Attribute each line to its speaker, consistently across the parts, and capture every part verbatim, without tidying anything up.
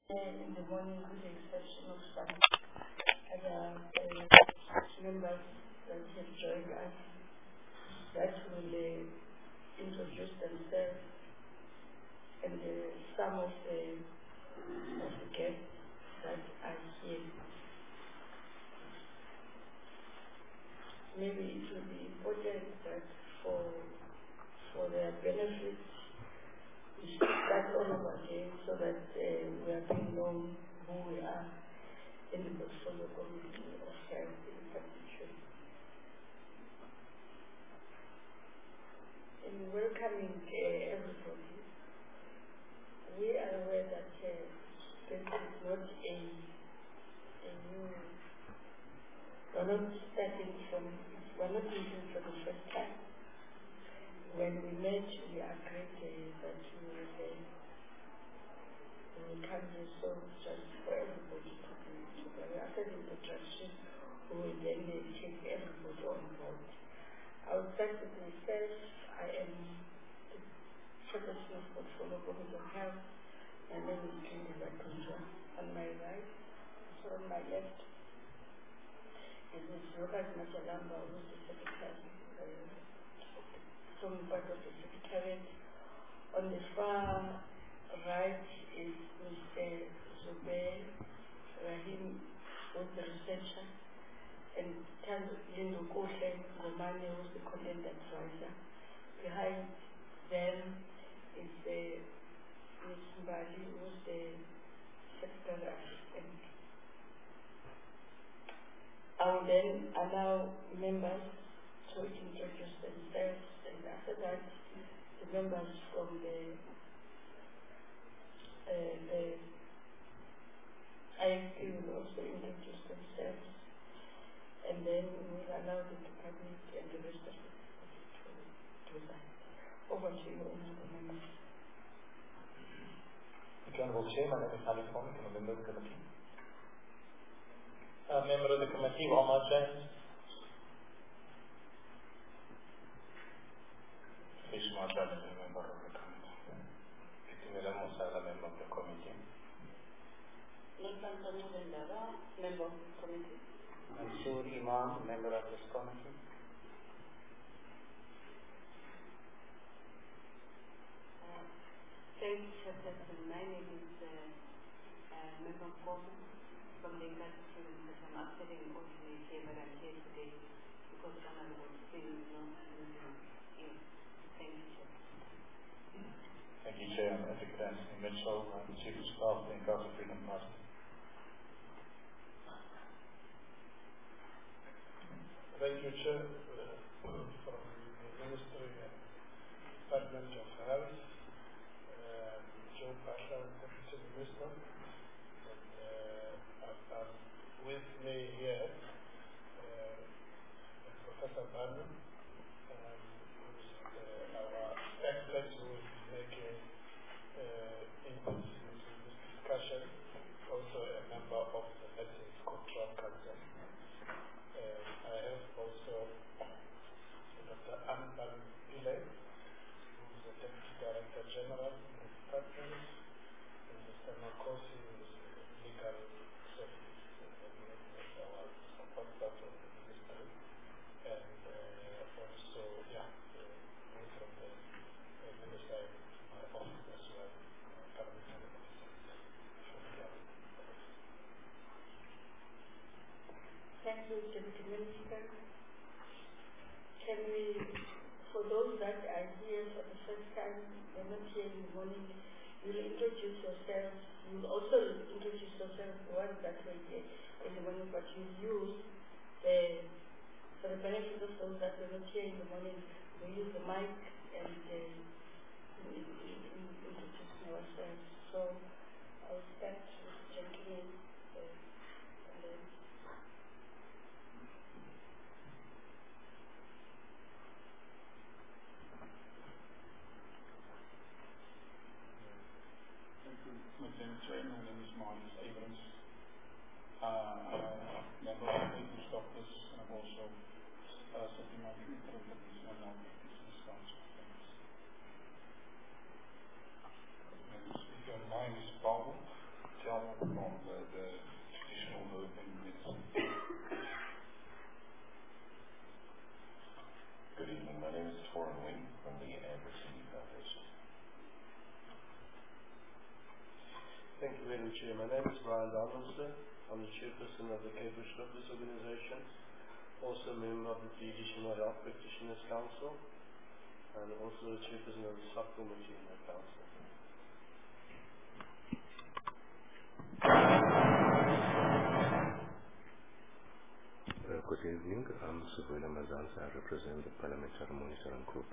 Speaker 1: in the morning, with the exception of some other uh, members that have joined us, that will uh, introduce themselves, and uh, some of the, of the guests that are here. Maybe it will be important that for for their benefit, we should start all over again so that uh, we are being known who we are in the portfolio committee of health in particular. In welcoming uh, everybody, we are aware that uh, this is not a, a new, we're not starting from, we're not meeting for the first time. When we met, we agreed uh, that we will, uh, we will come here so just for everybody to be together. After the introduction, we will then uh, take everybody on board. I will start with myself. I am the chairperson of Portfolio Committee of Health. My name is Kindi Batunja. On my right, so on my left, is Miz Robert Machalamba, who is the secretary. Uh, from part of the secretariat. On the far right is Mister Zubair Rahim, who is the researcher, and Lindo Kohle Romani, who is the content advisor. Behind them is the Miz Mbali, who is the secretary assistant. I will then allow members to introduce themselves, and after that, the members from the uh, the I F P will also introduce themselves, and then we will allow the department and the rest of the to do that. Over to you, Honourable Members.
Speaker 2: Thank you, Honourable Chair. My name is Ali Fong, I'm a member of the committee. A member of the committee, Omar James. Ishmael James, a member of the committee. Kitimela Musa, a member of the committee.
Speaker 1: Nilkan Tanuvendara, member of the committee.
Speaker 3: Mansoor Imam, member of this committee.
Speaker 1: Uh, thank you, Chairperson. My name is uh, uh, Member Kofu from the Executive Committee. I'm actually an alternate here, but I'm here today because Honourable Singh is not here. Thank you, Chair.
Speaker 2: Thank you, Chair. I'm Ethic Anthony Mitchell. I'm the Chief of Staff in Gaza Freedom Party.
Speaker 4: Thank you, Chair. Uh, from the Ministry and Department of Health, uh, Joe Pasha, Deputy Minister, and uh, I'm with me here, uh, Professor Banu, um, who's uh, our expert who will be making uh, inputs into this discussion, also a member of the Medicines Control Council. Uh, I have also Doctor Anban Pillay, who is the Deputy Director General in the department, and Mister Makosi, who is legal services and our support staff of the ministry, and uh, also, yeah, the one from the uh, ministry, my office as well, parliamentary officers.
Speaker 1: Thank you, Deputy Minister. Can we, for those that are here for the first time, they're not here in the morning, you will introduce yourselves. You will also introduce yourselves, the ones that were here in the morning, but you use the, for the benefit of those that were not here in the morning, we use the mic and uh, in, in, in introducing ourselves. So I'll start with the gentleman. Uh, and then
Speaker 5: Madam Chair, my name is Marius Abrams. Uh, I'm a member of the Business Doctors, and I'm also uh, sitting on the committee of the Business and Business Council.
Speaker 2: Speaker of mine is Paul Tel
Speaker 5: perform the, the traditional work in medicine.
Speaker 6: Good evening. My name is Torin Wing from the Amber City Foundation.
Speaker 7: Thank you, Madam Chair. My name is Brian Donaldson. I'm the chairperson of the Cambridge Doctors Organization, also a member of the Traditional Health Practitioners Council, and also the chairperson of the subcommittee in the council.
Speaker 8: Uh, good evening. I'm Subuila Mazanza. I represent the Parliamentary Monitoring Group.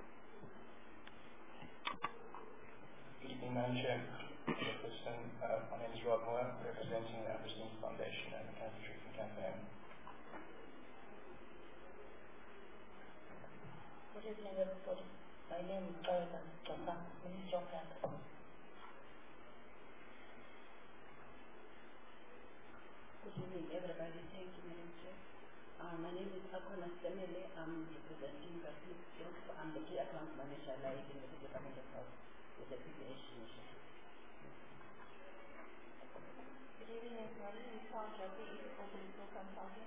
Speaker 2: Good evening, Madam Chair. Chairperson, uh, my name is Rob Moore, representing the Amberstein Foundation and the Cancer Treatment Campaign.
Speaker 1: Good evening, everybody. My name is Gareth Jamba, Minister of Health.
Speaker 9: Good evening, everybody. Thank you, Madam Chair. Uh, my name is Akona Semele. I'm representing the I'm the Key Account Manager live in the Department of Health with the P P H initiative.
Speaker 1: Good evening, everybody. I'm Sandra B. from the Political Consulting.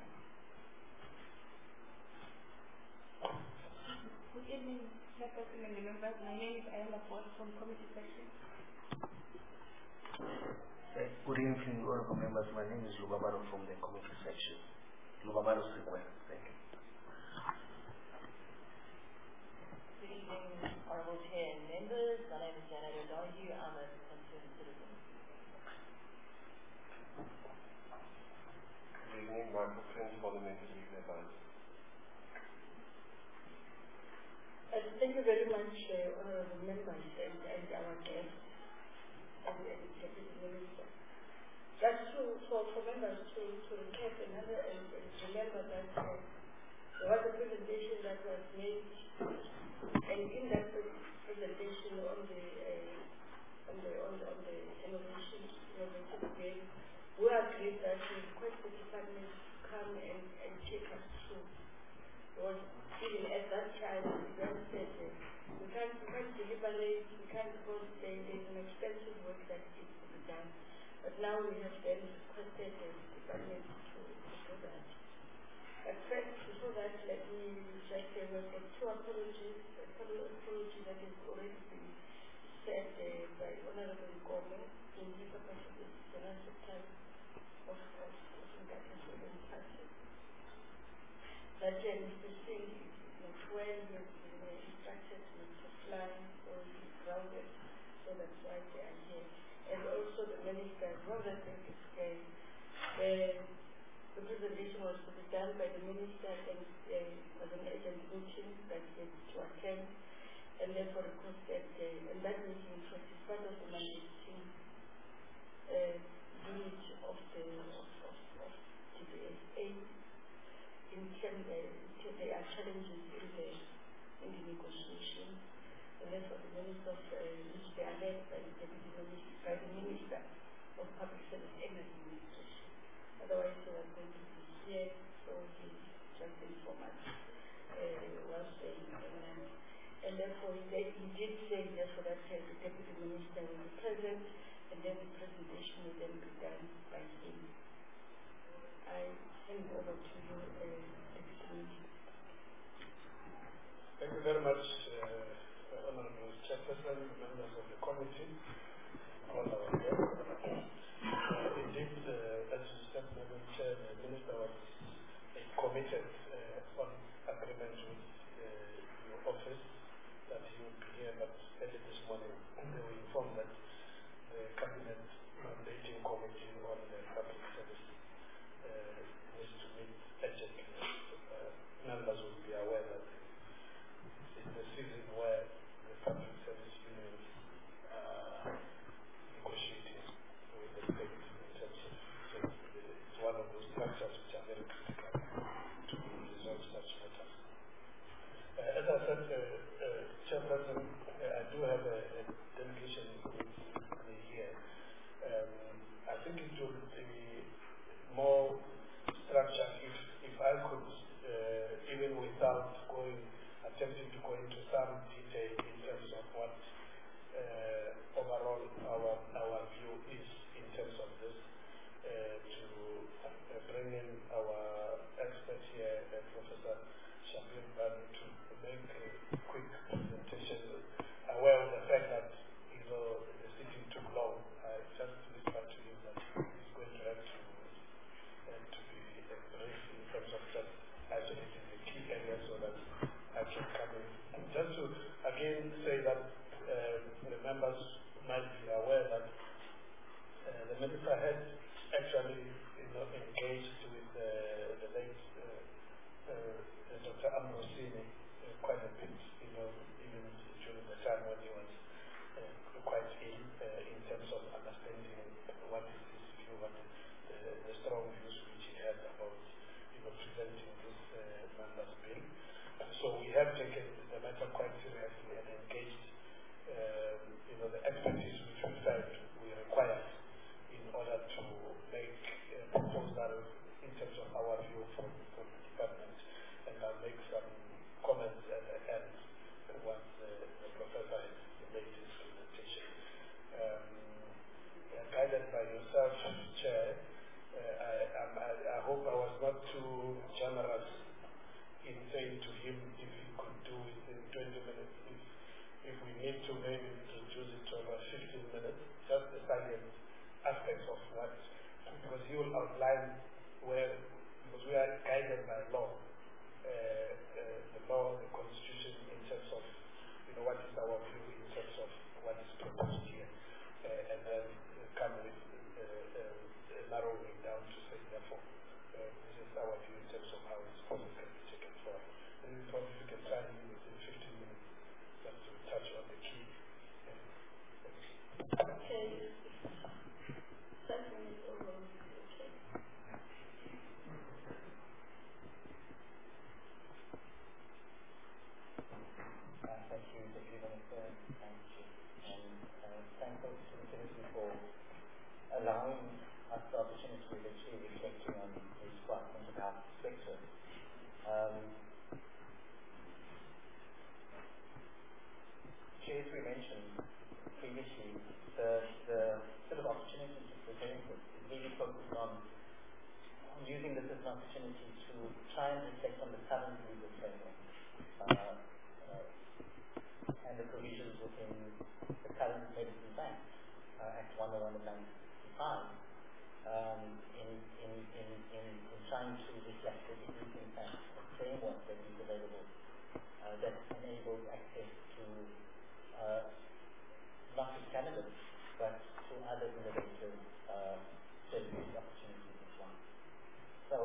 Speaker 9: Good evening, Chairperson and members. My name is Ayala Ford from Committee Section.
Speaker 10: Good evening, honorable members. My name is Lubabaro from the Committee Section. Lubabaro Sequel. Thank you.
Speaker 1: Good evening, honorable Chair and members. My name is Janet O'Donoghue. I'm a concerned citizen.
Speaker 7: Good evening, Michael Prince, Parliamentary Legal Advisor.
Speaker 1: Uh, thank you very much, uh, honorable members and, and our guests and the Deputy Minister. Just to, for, for members to, to recap another and, and remember that uh, there was a presentation that was made, and in that presentation on the uh, on the on the, on the innovation innovative game, we agreed that we request the department to come and, and take us through. Because even at that time, we then said uh, we can't we can't deliberate, we can't because there is an extensive work that needs to be done. But now we have then requested the department to, to do that. But first, before that, let me just say we've got two apologies. A apology that has already been said uh, by Honorable Ngome in his capacity as General Secretary of of Ngati Party. That uh, Mister Singh is not well, he has been uh, instructed not to fly, so he's grounded, so that's why they are here. And also the minister, Robert Beckett, the, the presentation was to be done by the minister, and there was an urgent meeting that he had to attend, and therefore requested, uh, and that meeting was part of the mandating uh, unit of the of, of, of T B S A. In terms, uh, there are challenges in the in the negotiation. And therefore the Minister of uh, which they are led by the Deputy Minister, by the Minister of Public Service and Administration. Otherwise he was going to be here, so he just informed us uh, while staying in England. And therefore he, he did say therefore that uh, the Deputy Minister will be present, and then the presentation will then be done by him. I hand over to you, uh, Deputy Minister.
Speaker 4: Thank you very much, uh, Honorable Chairperson, members of the committee, all our guests. Uh, indeed, uh, as you said, Madam Chair, the Minister was uh, committed uh, on agreement with uh, your office that he would be here, but early this morning they were informed that the Cabinet Mandating Committee on the Public Service uh, needs to meet urgently. Uh, members will be aware that it's the season where the public service unions are negotiating with the state in terms of, so it's one of those structures which are very critical to resolve such matters. Uh, as I said, uh, uh, Chairperson, uh, I do have a, a delegation with me here. Um, I think it would be more structured if, if I could, uh, even without going attempting to go into some detail in terms of what uh, overall our our view is in terms of this. Professor had actually you know, engaged with uh, the late uh, uh, Doctor Ambrosini uh, quite a bit, you know, even during the time when he was uh, quite ill uh, in terms of understanding what is his view, what is the, the strong views which he had about you know, presenting this uh, numbers bill. And so we have taken the matter quite seriously and engaged uh, you know, the expertise which we felt we required in order to make a proposal in terms of our view from, from the department. And I'll make some comments at the end once the, the professor has made his presentation. Um, uh, guided by yourself, Chair, uh, I, I, I hope I was not too generous in saying to him if he could do it in twenty minutes, if, if we need to maybe reduce it to about fifteen minutes, just the salient aspects of what, because he will outline where, because we are guided by law, uh, uh, the law, the constitution in terms of, you know, what is our view in terms of what is proposed here, uh, and then come with uh, uh, narrowing down to say, therefore, uh, this is our view in terms of how it's possible can be taken forward. And we probably we can try and within fifteen minutes just to touch on the key. Uh,
Speaker 1: okay. Five minutes over. Okay.
Speaker 3: Uh, thank you, Deputy Minister. Thank you. And uh, thankful to the committee for allowing us the opportunity to actually reflecting on this quite mental health sector. Um, As we mentioned previously, the, the sort of opportunity to present it is really focused on, on using this as an opportunity to try and reflect on the current legal framework uh, uh, and the provisions within the current Medicines Act, uh, Act one oh one of nineteen sixty-five, um, in, in, in, in, in trying to reflect the existing fact framework that is available uh, that enables access to uh, not just cannabis, but to other innovative uh, service opportunities as well. So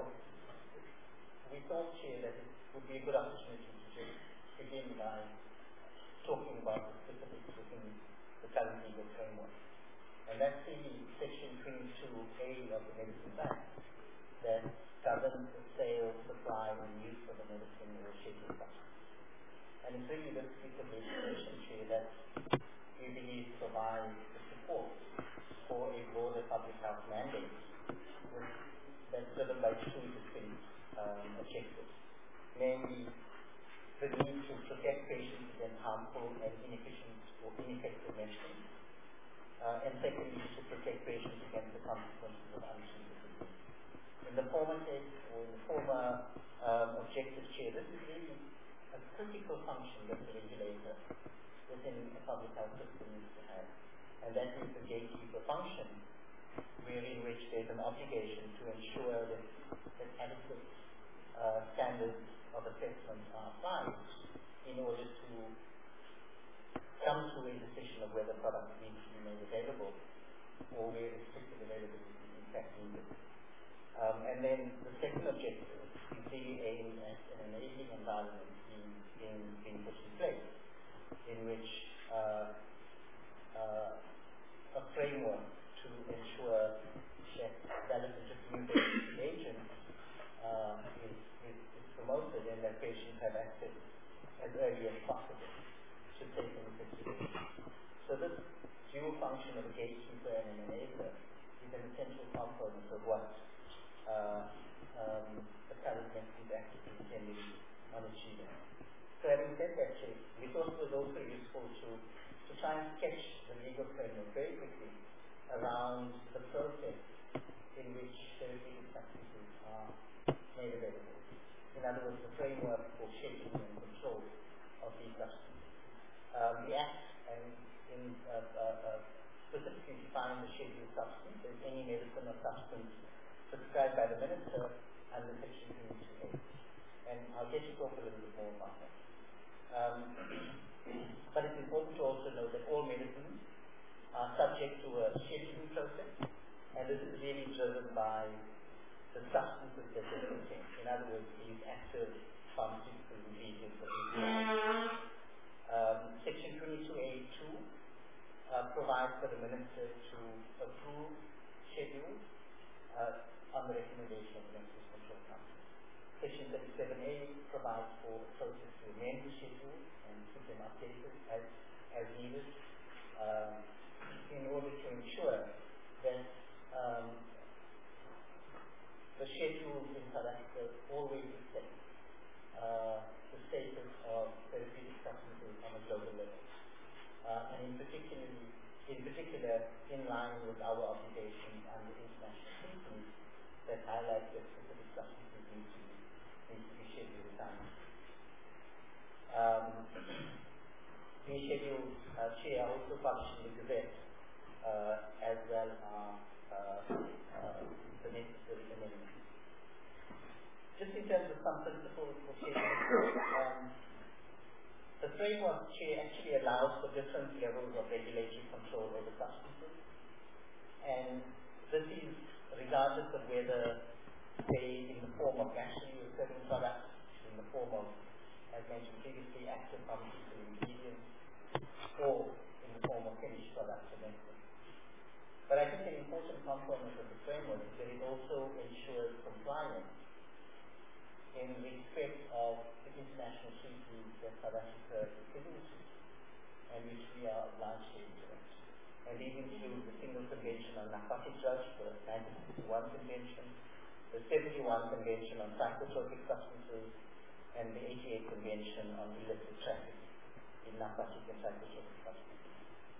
Speaker 3: we thought here that it would be a good opportunity to just begin by talking about the specifics within the current legal framework. And that's the Section twenty-two A of the Medicines Act that governs the sale, supply, and use of a medicine or a scheduled substance. And it's really this piece of legislation here that we believe provides the support for a broader public health mandate with, that's driven by two distinct um, objectives. Namely, the need to protect patients against harmful and inefficient or ineffective medicines. Uh, and secondly, to protect patients against the consequences of untreated disease. In the former case, or in the former um, objective chair, this is really a critical function that the regulator within a public health system needs to have. And that is the gatekeeper function, wherein which there's an obligation to ensure that, that adequate uh, standards of assessment are applied in order to come to a decision of whether products need to be made available or where restricted availability is in fact needed. Um, and then the second objective is really aimed at an enabling environment being, being, being put in place in which uh, uh, a framework to ensure that valid and distributed agents uh, is, is, is promoted and that patients have access as early as possible to take into consideration. So this dual function of a gatekeeper and an enabler is an essential component of what uh, um, the current Medicines Act is intended on achieving. So having said that, we thought it was also useful to, to try and sketch the legal framework very quickly around the process in which therapeutic substances are made available. In other words, the framework for scheduling and control of these substances. Um, the Act and in, uh, uh, uh, specifically defines the scheduled substance as any medicine or substance prescribed by the minister under Section twenty-two A. And I'll get you to talk a little bit more about that. Um, but it's important to also note that all medicines are subject to a scheduling process And this is really driven by the substances that they contain. In other words, these active pharmaceutical ingredients that we use. Um, Section twenty-two A two uh, provides for the Minister to approve schedules uh, on the recommendation of the Medicines Control Council. Section thirty-seven A provides for a process to amend the schedule and keep them updated as, as needed um, in order to ensure that um, the schedules in South Africa always reflect uh, the status of therapeutic substances on a global level. Uh, and in particular, in particular, in line with our obligations under international treaties that highlight that specific substances need to be, need to be scheduled down. Um, these schedules, uh, Chair, are also published in the Gazette, uh, as well as uh, uh, the necessary amendments. Just in terms of some principles for scheduling, um, the framework Chair actually allows for different levels of regulatory control over substances, and this is regardless of whether they in the form of naturally occurring products, in the form of, as mentioned previously, active pharmaceutical ingredients, or in the form of finished products or medicine. But I think an important component of the framework is that it also ensures compliance in respect of the international treaties that South Africa is signatory to, and which we are obliged to implement. And these include the Single Convention on Narcotic Drugs, the nineteen sixty-one Convention, the seventy-one Convention on Psychotropic Substances, and the eighty-eight Convention on Illicit Trafficking in Narcotic and Psychotropic Substances.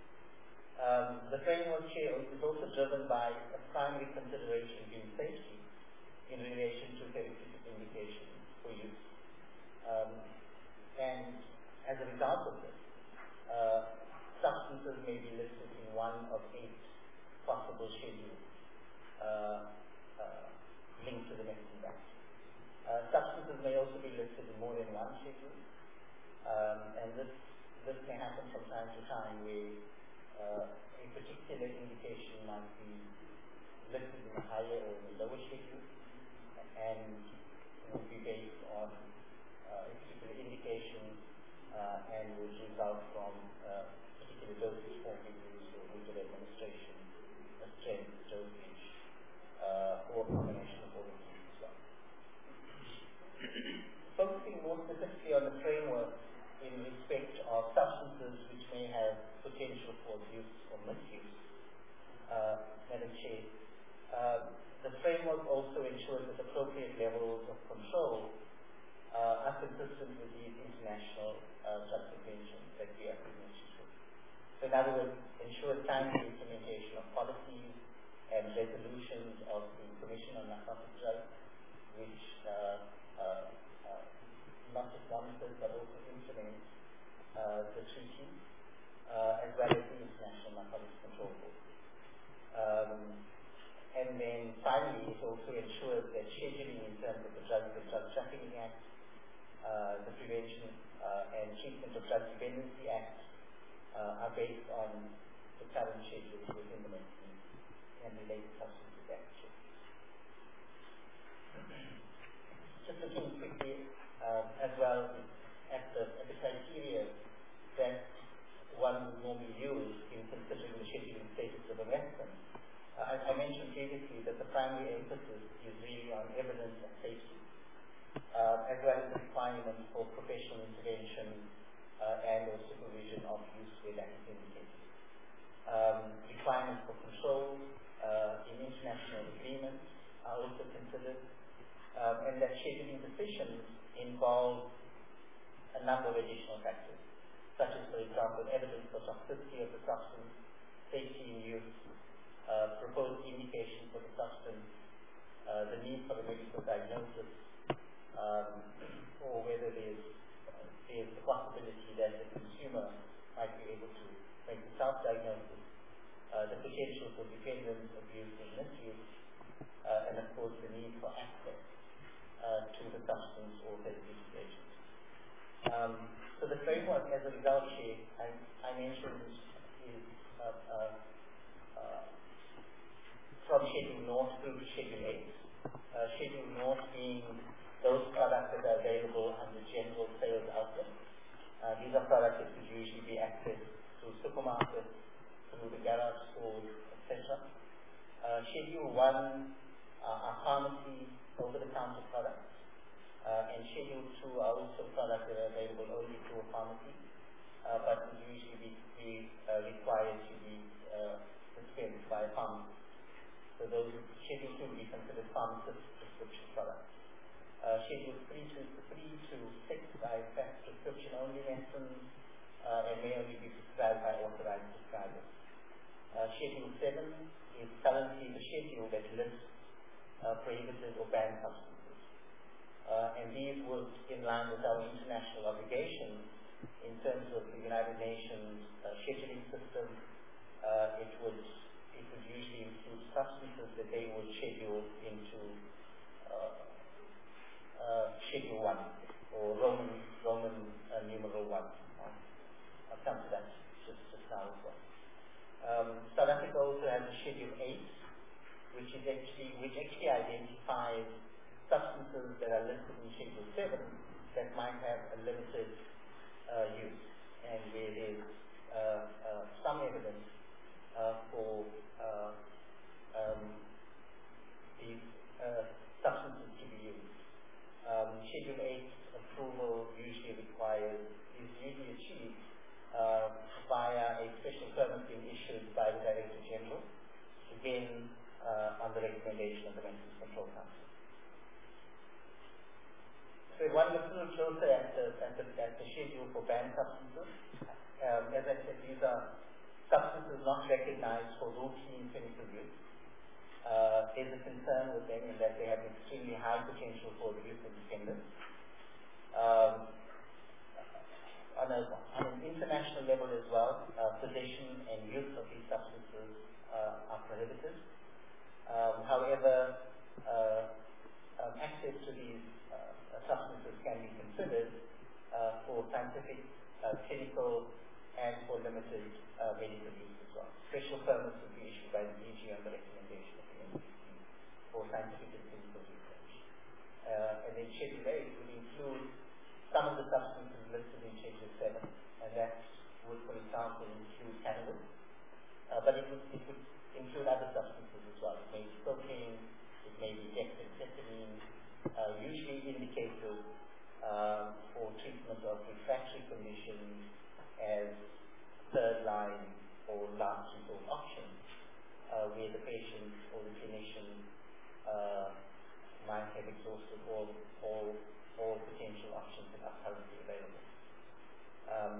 Speaker 3: Um, the framework Chair is also driven by a primary consideration being safety in relation to therapeutic indications for use. Um, and as a result of this, uh, substances may be listed in one of eight possible schedules uh, uh, linked to the Medicines Act. Uh, substances may also be listed in more than one schedule, um, and this this may happen from time to time where uh, a particular indication might be listed in a higher or in a lower schedule, and will be based on uh, a particular indication uh, and will result from uh, particular dosage form being used or route of administration, a strength, dosage, uh, or a combination of all of these as well. Focusing more specifically on the framework in respect of substances which may have potential for abuse or misuse, uh, Madam Chair, uh, the framework also ensures that appropriate levels of control uh, are consistent with these international uh, drug conventions that we are signatory to. So in other words, ensure timely implementation of policies and resolutions of the Commission on Narcotic Drugs, which uh, uh, uh, not just monitors but also implements uh, the treaty, uh, as well as the International Narcotics Control Board. Um, And then finally, it also ensures that scheduling in terms of the Drugs and Drug Trafficking Act, uh, the Prevention uh, and Treatment of Drug Dependency Act uh, are based on the current schedules within the Medicines and Related Substances Act. Just looking quickly uh, as well at the, at the criteria that one would normally use in considering the scheduling status of a medicine. Uh, I, I mentioned previously that the primary emphasis is really on evidence and safety, uh, as well as the requirements for professional intervention uh, and or supervision of use where that is indicated. Um, requirements for control uh, in international agreements are also considered, um, and that scheduling decisions involve a number of additional factors, such as, for example, evidence for toxicity of the substance, safety in use, Uh, proposed indication for the substance, uh, the need for a medical diagnosis, um, or whether there's, uh, there's the possibility that the consumer might be able to make the self-diagnosis, uh, the potential for dependence, abuse, and misuse, uh, and of course the need for access uh, to the substance or therapeutic agent. Um, so the framework, as a result, here, I, I mentioned, is uh, uh, uh, from Schedule Naught through to Schedule eight. Uh, Schedule Naught being those products that are available under general sales outlet. Uh, these are products that would usually be accessed through supermarkets, through the garage stores, et cetera. Uh, Schedule one uh, are pharmacy over-the-counter products, uh, and Schedule two are also products that are available only through a pharmacy, uh, but would usually be, be uh, required to be uh, dispensed by a pharmacist. So those Schedule two would be considered pharmacist prescription products. Uh, Schedule three to three to six are in fact prescription-only medicines uh, and may only be prescribed by authorized prescribers. Uh, schedule seven is currently the schedule that lists uh, prohibited or banned substances. Uh, and these would, in line with our international obligations in terms of the United Nations uh, scheduling system, uh, it would it would usually include substances that they would schedule into uh, uh, Schedule one or Roman Roman uh, numeral one. I'll come to that just just now as well. Um, South Africa also has a Schedule eight, which is actually which actually identifies substances that are listed in Schedule seven that might have a limited uh, use, and where there's uh, uh, some evidence uh, for uh, um, these uh, substances to be used. Um, Schedule eight approval usually requires is usually achieved uh, via a special permit being issued by the Director General, again uh, on the recommendation of the Medicines Control Council. So if one looks a little closer at the, at the, at the schedule for banned substances, um, as I said, these are substances not recognized for routine clinical use. Uh, there's a concern with them in that they have extremely high potential for abuse and dependence. Um, on, a, on an international level as well, uh, possession and use of these substances uh, are prohibited. Um, however, uh, um, access to these uh, substances can be considered uh, for scientific, uh, clinical, and for limited uh, medical use as well. Special permits would be issued by the D G on the recommendation of the N C C for scientific and clinical research. Uh, and then Schedule eight would include some of the substances listed in Schedule seven, and that would, for example, include cannabis, uh, but it would, it would include other substances as well. It may be cocaine, it may be dexamethasone, uh, usually indicated uh, for treatment of refractory conditions as third line or last resort option, uh, where the patient or the clinician uh, might have exhausted all, all, all potential options that are currently available. Um,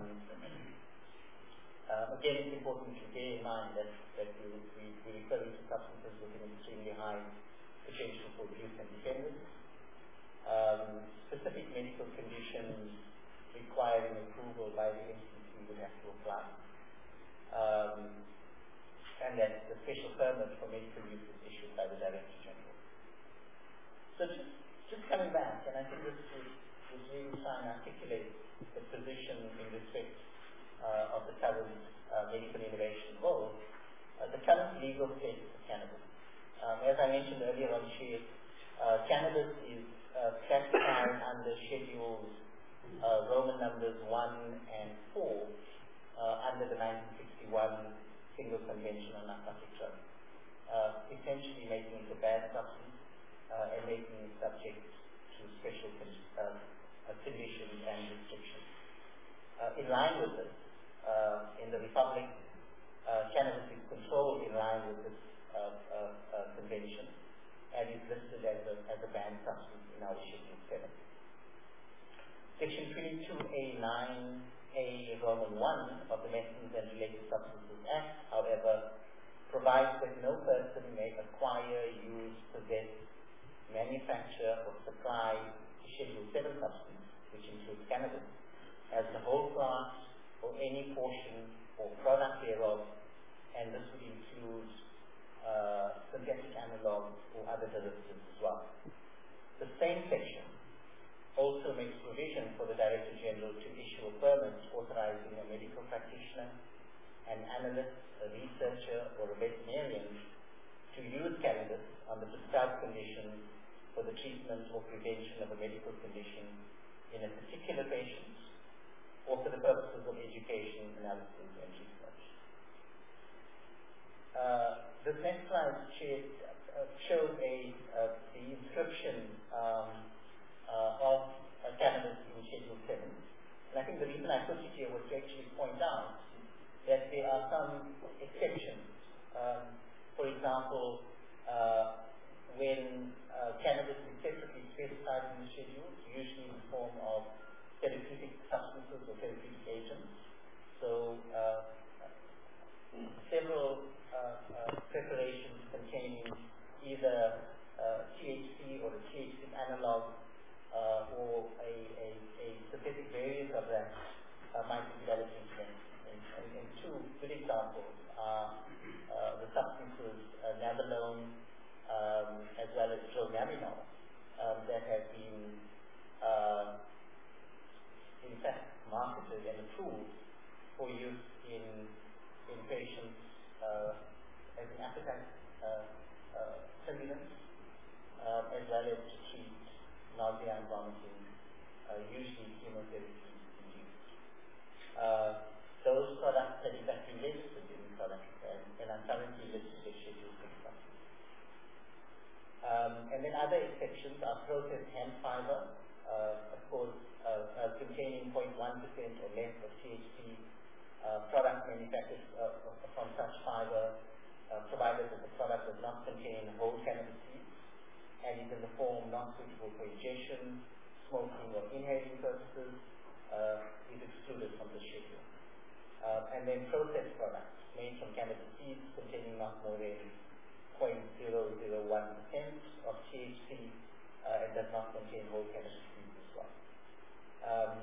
Speaker 3: uh, again, it's important to bear in mind that, that we, we, we're referring to substances with an extremely high potential for abuse and dependence. Um, specific medical conditions requiring approval by the N C C would have to apply. Um, and that the special permit for medical use is issued by the Director General. So just, just coming back, and I think this was, was really trying to articulate the position in respect uh, of the current uh, medical innovation role, uh, the current legal status of cannabis. Um, as I mentioned earlier on, Chair, uh, cannabis is uh, classified under schedules uh, Roman numbers one and four uh, under the nineteen sixty-one Single Convention on Narcotic Drugs, uh, essentially making it a bad substance uh, and making it subject to special uh, uh, conditions and restrictions. Uh, in line with this, uh, in the Republic, uh, cannabis is controlled in line with this uh, uh, uh, convention and is listed as a, as a banned substance in our Schedule seven. Section twenty-two A nine A Roman one of the Medicines and Related Substances Act, however, provides that no person may acquire, use, possess, manufacture, or supply a Schedule seven substance, which includes cannabis, as the whole plant or any portion or product thereof, and this would include uh, synthetic analogs or other derivatives as well. The same section also makes provision for the Director General to issue a permit authorizing a medical practitioner, an analyst, a researcher, or a veterinarian to use cannabis under prescribed conditions for the treatment or prevention of a medical condition in a particular patient or for the purposes of education, analysis, and research. Uh, this next slide uh, shows a, uh, the inscription um, uh, of uh, cannabis in Schedule seven. And I think the reason I put it here was to actually point out that there are some exceptions. Um, for example, uh, when uh, cannabis is separately specified in the schedules, usually in the form of therapeutic substances or therapeutic agents. So uh, several uh, uh, preparations containing either uh, T H C or a T H C analog uh, or a, a, a synthetic variant of that uh, might be developed into them. And, and, and two good examples are uh, the substances uh, nabilone um, as well as dronabinol um, that have been uh, in fact marketed and approved for use in in patients uh, as an appetite uh, uh, stimulant uh, as well as to treat nausea and vomiting, uh, usually chemotherapy induced. Uh, those products have in fact been registered in South Africa and, and are currently listed as Schedule six substances. Um, and then other exceptions are processed hemp fiber, uh, of course, uh, uh, containing zero point one percent or less of T H C, uh, product manufactured uh, from such fiber, uh, provided that the product does not contain whole cannabis seeds and is in the form not suitable for ingestion, smoking, or inhaling purposes, uh, is excluded from the schedule. Uh, and then processed products made from cannabis seeds containing not more than zero point zero zero one percent of T H C uh, and does not contain whole cannabis seeds as well. Um,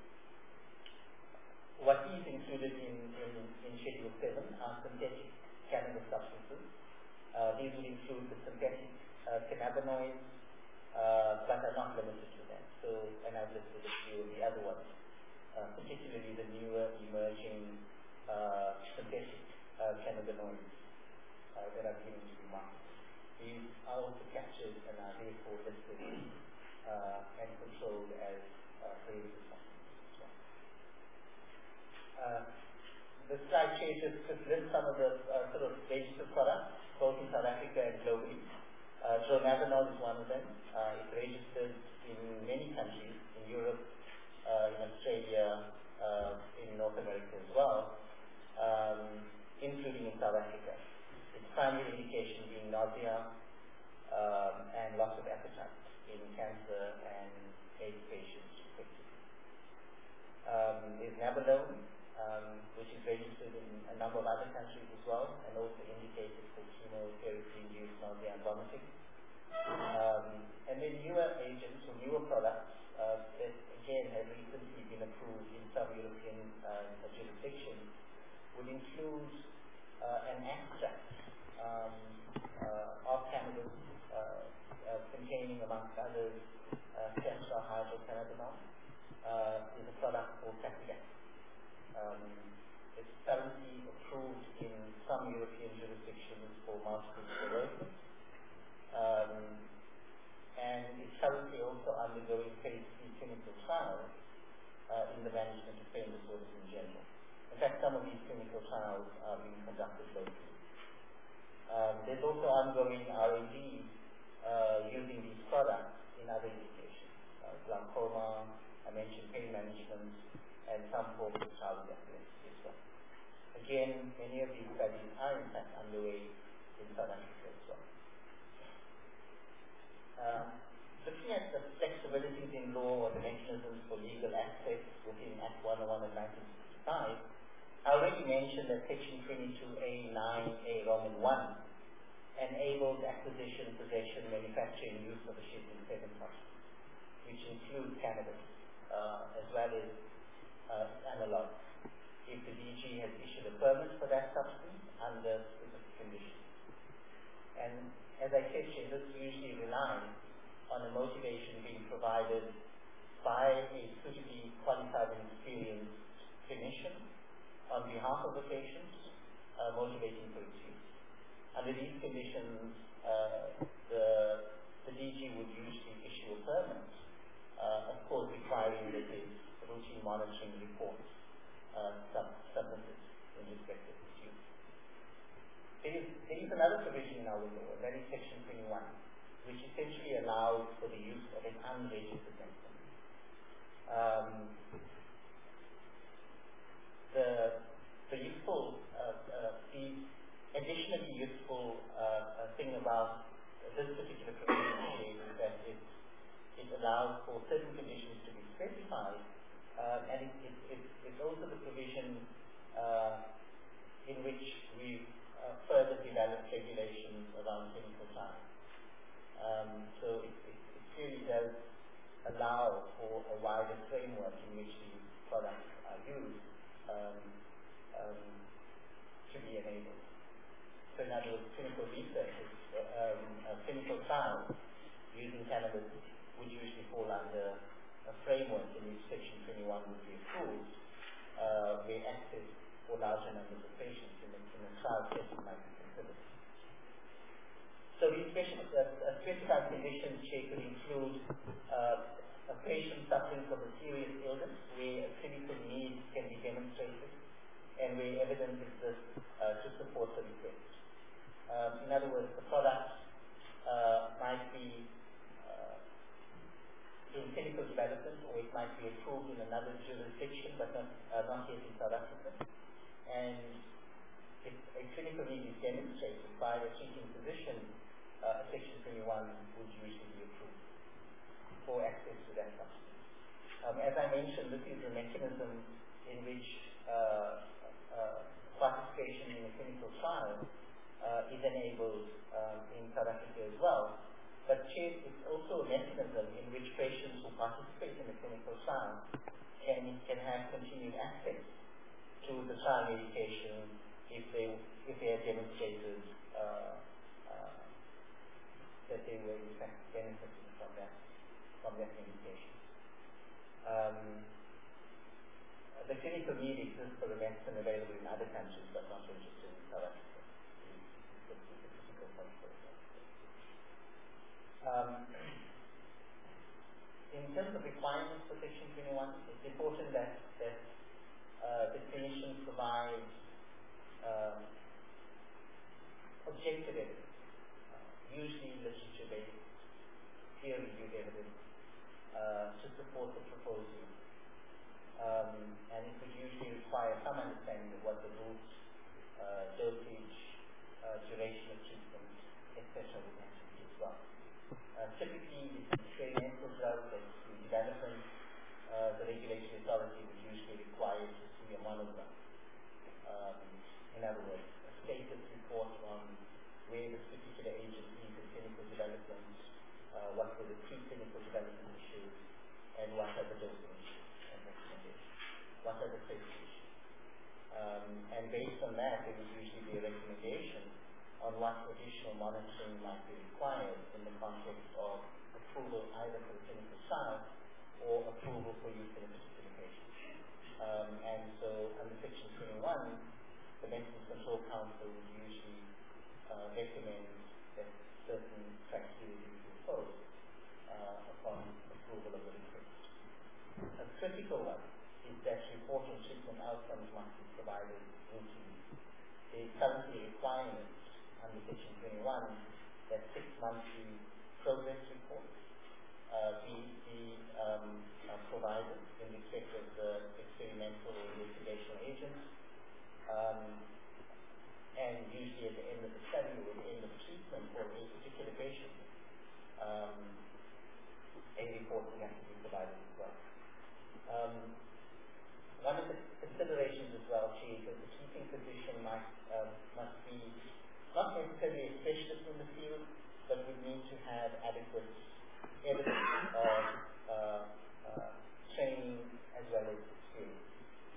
Speaker 3: what is included in, in, in Schedule seven are synthetic cannabis substances. Uh, these would include the synthetic uh, cannabinoids, uh, but are not limited to that. So, and I've listed a few of the other ones, uh, particularly the newer emerging uh, synthetic uh, cannabinoids uh, that are given to the market. These are also captured and are therefore listed uh, and controlled as uh, prohibited substances as well. Uh, the slide shows just list some of the uh, sort of registered products, both in South Africa and globally. Uh, dronabinol is one of them. Uh, it's registered in many countries, in Europe, uh, in Australia, uh, in North America as well, um, including in South Africa. Its primary indication being nausea um, and loss of appetite in cancer and AIDS patients, respectively. Um, there's nabilone, um, which is registered in a number of other countries as well, and also indicated for chemotherapy-induced nausea and vomiting. Um, and then newer agents or newer products uh, that again have recently been approved in some European uh, jurisdictions would include uh, an extract um, uh, of cannabis uh, uh, containing, amongst others, uh, tetrahydrocannabinol. Uh, is a product called Tafidac. Um, it's currently approved in some European jurisdictions for multiple sclerosis, um, and is currently also undergoing phase three clinical trials uh, in the management of pain disorders in general. In fact, some of these clinical trials are being conducted locally. Um, there's also ongoing R and D uh, using these products in other indications, uh, glaucoma, I mentioned pain management, and some forms of child epilepsy as well. Again, many of these studies are in fact underway in South Africa as well. Uh, looking at the flexibilities in law or the mechanisms for legal access within Act one oh one of nineteen sixty-five, I already mentioned that Section twenty-two A nine A Roman one enables acquisition, possession, manufacture, and use of a Schedule seven substance, which includes cannabis, uh, as well as uh, analogs, if the D G has issued a permit for that substance under specific conditions. And as I said, this usually relies on a motivation being provided by a suitably qualified and experienced clinician on behalf of the patient, uh, motivating for its use. Under these conditions, uh, the, the D G would usually issue a permit, uh, of course requiring that his routine monitoring reports uh, sub- submitted in respect of this use. There is, there is another provision in our law, that is Section twenty-one, which essentially allows for the use of an unregistered medicine. Um, the, the useful, uh, uh, the additionally useful uh, uh, thing about this particular provision is that it, it allows for certain conditions to be specified, uh, and it, it, it, it's also the provision uh, in which we uh, further develop regulations around clinical trials. Um, so it, it, it clearly does allow for a wider framework in which these products are used um, um, to be enabled. So in other words, clinical research, um, uh, clinical trials using cannabis would usually fall under a framework in which Section twenty-one would be approved, uh, where access for larger numbers of patients in a, in a trial setting might be considered. So these special, uh, specified conditions here could include uh, a patient suffering from a serious illness where a clinical need can be demonstrated and where evidence exists uh, to support the request. Um, in other words, the product uh, might be uh, in clinical development, or it might be approved in another jurisdiction but not, uh, not yet in South Africa. And if a clinical need is demonstrated by a treating physician, uh, Section twenty-one would usually be approved for access to that substance. Um, as I mentioned, this is a mechanism in which uh, uh, participation in a clinical trial Uh, is enabled um, in South Africa as well. But CHES is also a mechanism in which patients who participate in the clinical trial can, can have continued access to the trial medication if they, if they have demonstrated uh, uh, that they were in fact benefiting from that, from that medication. Um, the clinical need exists for the medicine available in other countries but not registered in South Africa. Um, in terms of requirements for Section twenty-one, it's important that, that uh, the Commission provides um, objective evidence, uh, usually literature-based, peer-reviewed evidence uh, to support the proposal. Um, and it would usually require some understanding of what the route, uh, dosage, uh, duration of treatment, et cetera would have to be as well. Uh, typically, with experimental drugs and in development, uh, the regulatory authority would usually require to see a monogram. Um, in other words, a status report on where this particular agent is in clinical development, uh, what were the preclinical development issues, and what are the dosing issues and recommendations, what are the safety issues. Um, and based on that, there would usually be a recommendation on what additional monitoring might be required in the context of approval either for the clinical trial or approval for use in a particular patient. Um, and so under Section twenty-one, the Medicines Control Council would usually uh, recommend that certain criteria be imposed uh, upon approval of the request. A critical one is that report on treatment outcomes must be provided routinely. There is currently a requirement under Section twenty-one that six monthly progress reports uh, be, be um, uh, provided in respect of the experimental or investigational agents, um, and usually at the end of the study or at the end of treatment for a particular patient, um, a report will have to be provided as well. Um, one of the considerations as well, Chief, is the treating physician might, uh, must be not necessarily a specialist in the field, but would need to have adequate evidence of uh, uh, training as well as experience.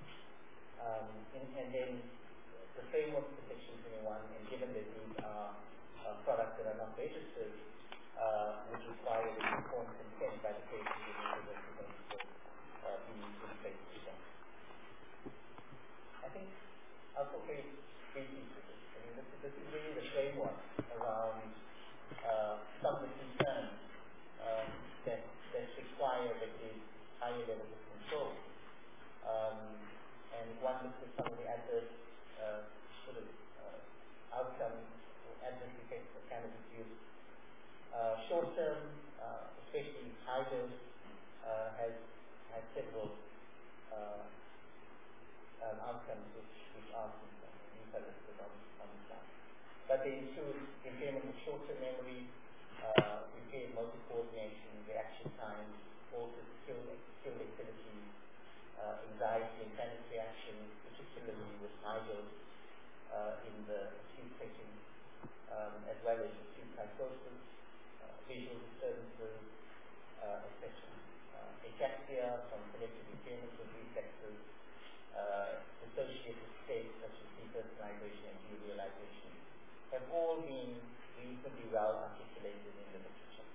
Speaker 3: Um, and, and then the framework for Section twenty-one, and given that these are uh, products that are not registered, uh, would require the informed consent by the patient who is representative uh, be in place with them. I think I'll go very briefly to this. I mean, this, this is really the framework framework around uh, some of the concerns um, that, that require that there is higher levels of control. Um, and one looks at some of the adverse uh, sort of uh, outcomes or adverse effects of cannabis use. Uh, short term, uh, especially high dose, uh, has has several uh, um, outcomes which, which are concerned. These are listed on, on the slide. But they include impairment of short-term memory, uh, impaired motor coordination, reaction time, altered skill, skill activity, uh, anxiety and panic reaction, particularly with high dose uh, in the acute setting, um, as well as acute psychosis, uh, visual disturbances, uh, et cetera. Uh, ataxia from selective impairment of reflexes, uh, associated states such as depersonalization and derealization have all been reasonably well articulated in the literature.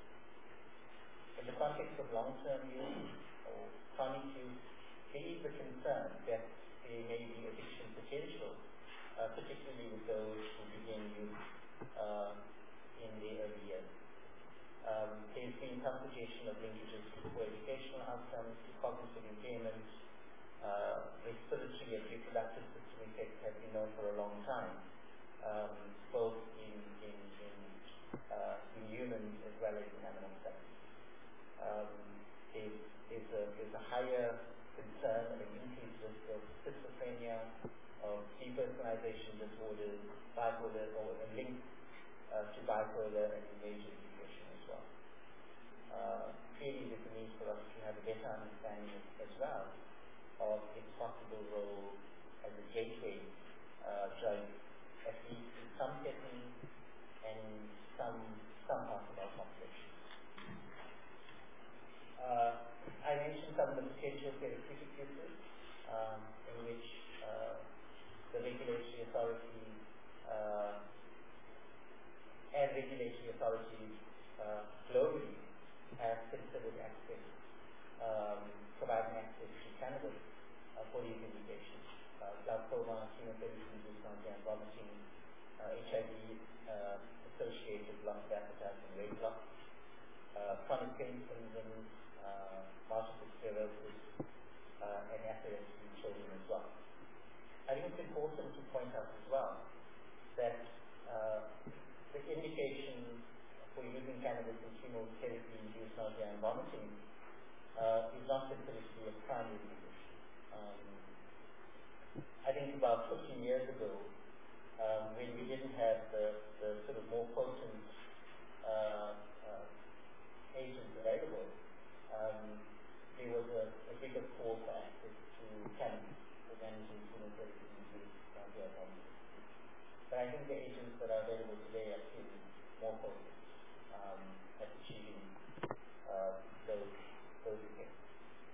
Speaker 3: In the context of long-term use or chronic use, there is a concern that there may be addiction potential, uh, particularly with those who begin use uh, in the early years. Um, there's been some suggestion of linkages to poor educational outcomes, to cognitive impairment, uh, respiratory and reproductive system effects have been known for a long time, um, both in, in, in, uh, in humans as well as in animal studies. Um, there's, there's, a, there's a higher concern and an increased risk of schizophrenia, of depersonalization disorders, bipolar, or a link uh, to bipolar and major depression as well. Uh, clearly there's a need for us to have a better understanding as well of its possible role as a gateway uh, drug, at least in some settings and in some, some parts of our population. Uh, I mentioned some of the potential therapeutic uses um, in which uh, the regulatory authorities uh, and regulatory authorities uh, globally have considered access, um, providing access to cannabis uh, for these indications. Uh, glaucoma, chemotherapy-induced nausea and vomiting, uh, H I V uh, associated loss of appetite and weight loss, uh, chronic pain syndromes, uh, multiple sclerosis, uh, and epilepsy in children as well. I think it's important to point out as well that uh, the indication for using cannabis in chemotherapy-induced nausea and vomiting uh, is not considered to be a primary condition. Um, I think about fifteen years ago, um, when we didn't have the, the sort of more potent uh, uh, agents available, um, there was a, a bigger call for access to cannabis for managing chemotherapy-induced nausea and vomiting. But I think the agents that are available today are still more potent um, at achieving uh, those, those effects.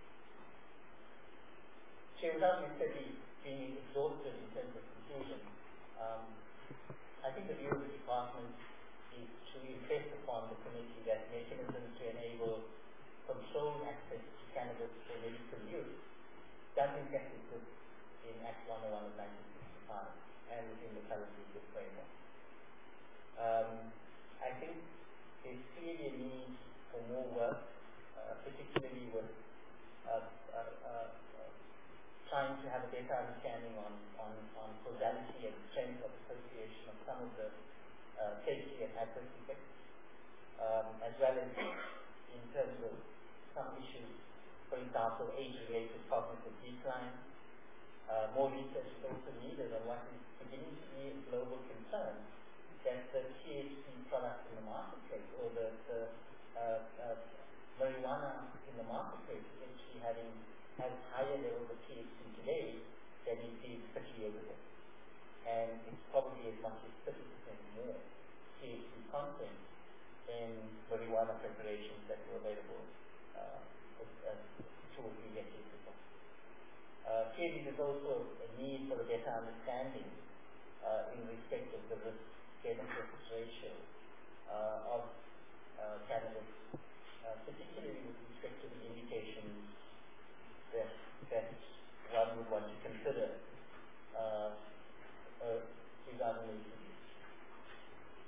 Speaker 3: So without necessarily being exhaustive in terms of conclusion, um, I think the view of the department is to impress upon the committee that mechanisms to enable controlled access to cannabis for medical use does in fact exist in Act one oh one of nineteen sixty-five and within the current legal framework. Um, I think there's clearly a need for more work, uh, particularly with uh, uh, uh, uh, trying to have a better understanding on, on, on causality and strength of association of some of the uh, safety and adverse effects, um, as well as in terms of some issues, for example, age-related cognitive decline. Uh, more research is also needed on what is beginning to be a global concern, that the T H C products in the marketplace, or the, the uh, uh, marijuana in the marketplace, is actually having has higher levels of T H C today than it did thirty years ago. And it's probably as much as thirty percent more T H C content than marijuana preparations that were available uh, uh, two or three decades ago. Uh, clearly, there's also a need for a better understanding uh, in respect of the risk-benefit ratio uh, of uh, cannabis, uh, particularly with respect to the indications that, that one would want to consider uh, uh, regarding its use.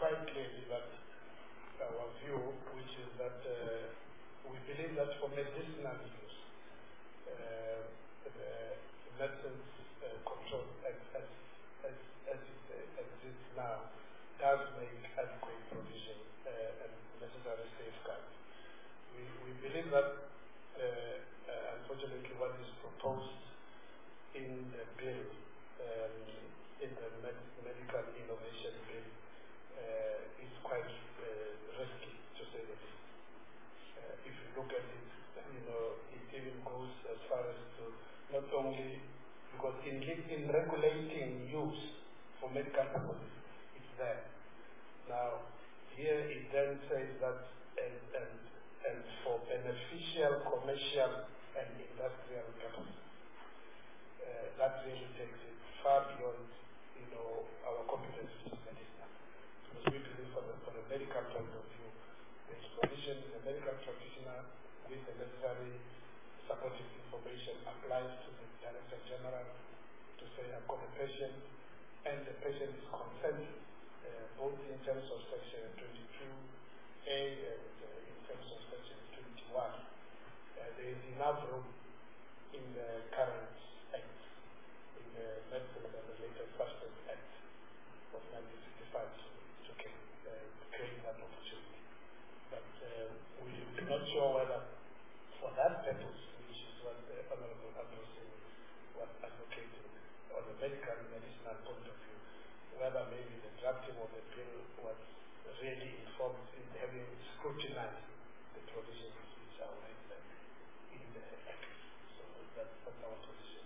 Speaker 4: quite clearly that our view, which is that uh, we believe that for medicinal use, uh, the Medicines uh, Control Act as, as, as it uh, exists now does make adequate provision uh, and necessary safeguards. We, we believe that uh, uh, unfortunately what is proposed in the bill, um, in the med medical innovation bill, uh, is quite uh, risky, to say the least. Uh, if you look at it, you know, it even goes as far as to not only, because in, in regulating use for medical purposes, it's there. Now, here it then says that and, and, and for beneficial, commercial, and industrial purposes. Uh, that really takes it far beyond, you know, our competence as medicine. Because we believe from the, from the medical point of view, the provision in the medical practitioner with the necessary supportive information applies to the Director General to say, I've got a patient, and the patient is consented, uh, both in terms of Section twenty-two A and uh, in terms of Section twenty-one. Uh, there is enough room in the current Act, in the Medicines and Related Substance Act of nineteen sixty-five to, to uh, create that opportunity. But uh, we're not sure whether for that purpose, which is what the Honorable Abdul was advocating on the medical medicinal point of view, whether maybe the drafting of the bill was really informed in having scrutinized the provisions which are already in the Act. So that, that's our position.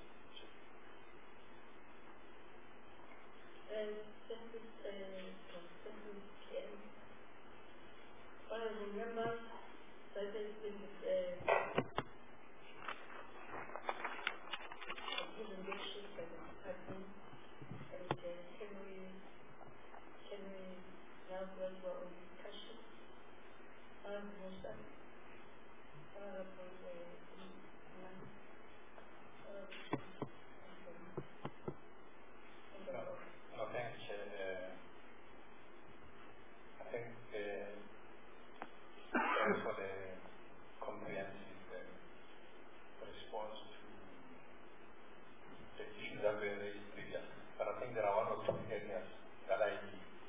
Speaker 1: Uh, thank you, uh, thank you, P M. Honorable members, that has been uh, a presentation by the department, and uh, can we can we now go to our own discussion? Honorable Musa, Honorable uh,
Speaker 2: No, thanks, Chair. Uh, I think uh, thanks for the comprehensive uh, response to the issues that were raised previously. But I think there are one or two areas that I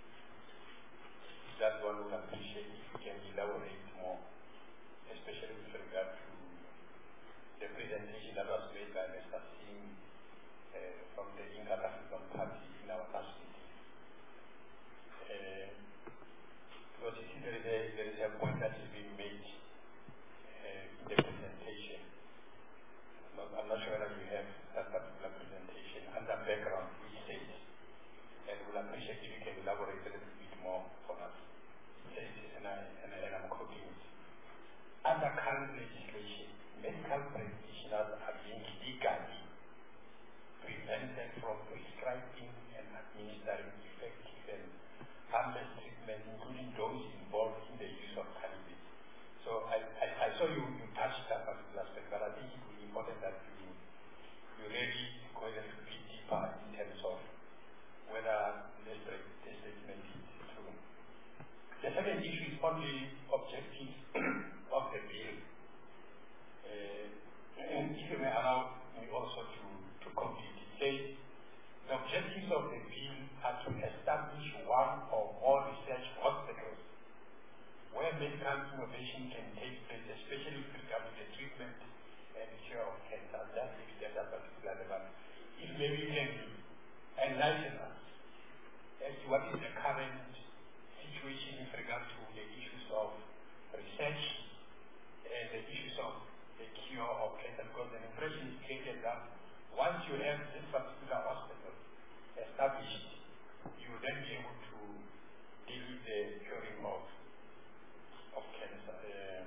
Speaker 2: that one would appreciate if you can elaborate more, especially with regard to the presentation that was made by Mister Singh uh, from the South African Party in our last meeting. Uh, because you see there is, a, there is a point that is being made uh, in the presentation. I'm not, I'm not sure whether you have that particular presentation and the background which says, and we'll appreciate if you can elaborate a little bit more for us. It says this, and, I, and, I, and I'm quoting it. Under current legislation, medical practitioners are being legally prevented from prescribing and administering effective and harmless treatment, including those involved in the use of cannabis. So I, I, I saw you, you touched that particular aspect, but I think it would be important that you, you really go a little bit deeper in terms of whether this, this statement is true. The second issue is on the objectives of the bill. Uh, and if you may allow me also to, to complete it, say the objectives of the bill are to establish one or more research hospitals where medical innovation can take place, especially with regard to the treatment and cure of cancer. That's if there's a particular level. If maybe you can enlighten us as to what is the current situation with regard to the issues of research and the issues of the cure of cancer, because the impression is created that once you have this particular hospital established, you will then be able to deal with the curing of of cancer. Uh,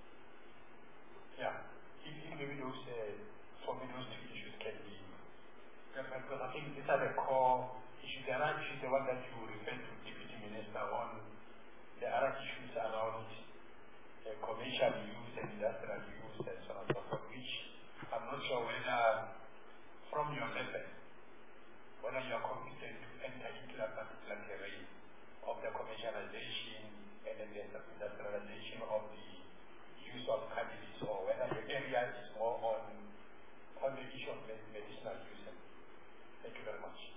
Speaker 2: yeah, if, if maybe those, uh, for me, those two issues can be, because I think these are the core issues. The other issues, the one that you referred to, Deputy Minister, on the other issues around uh, commercial use and industrial use and so on and so forth, which I'm not sure whether, from your level, whether you are competent to enter into that particular terrain. of the commercialization and then the industrialization of the use of cannabis, or whether the area is more on on the issue of medicinal use. Thank you very much.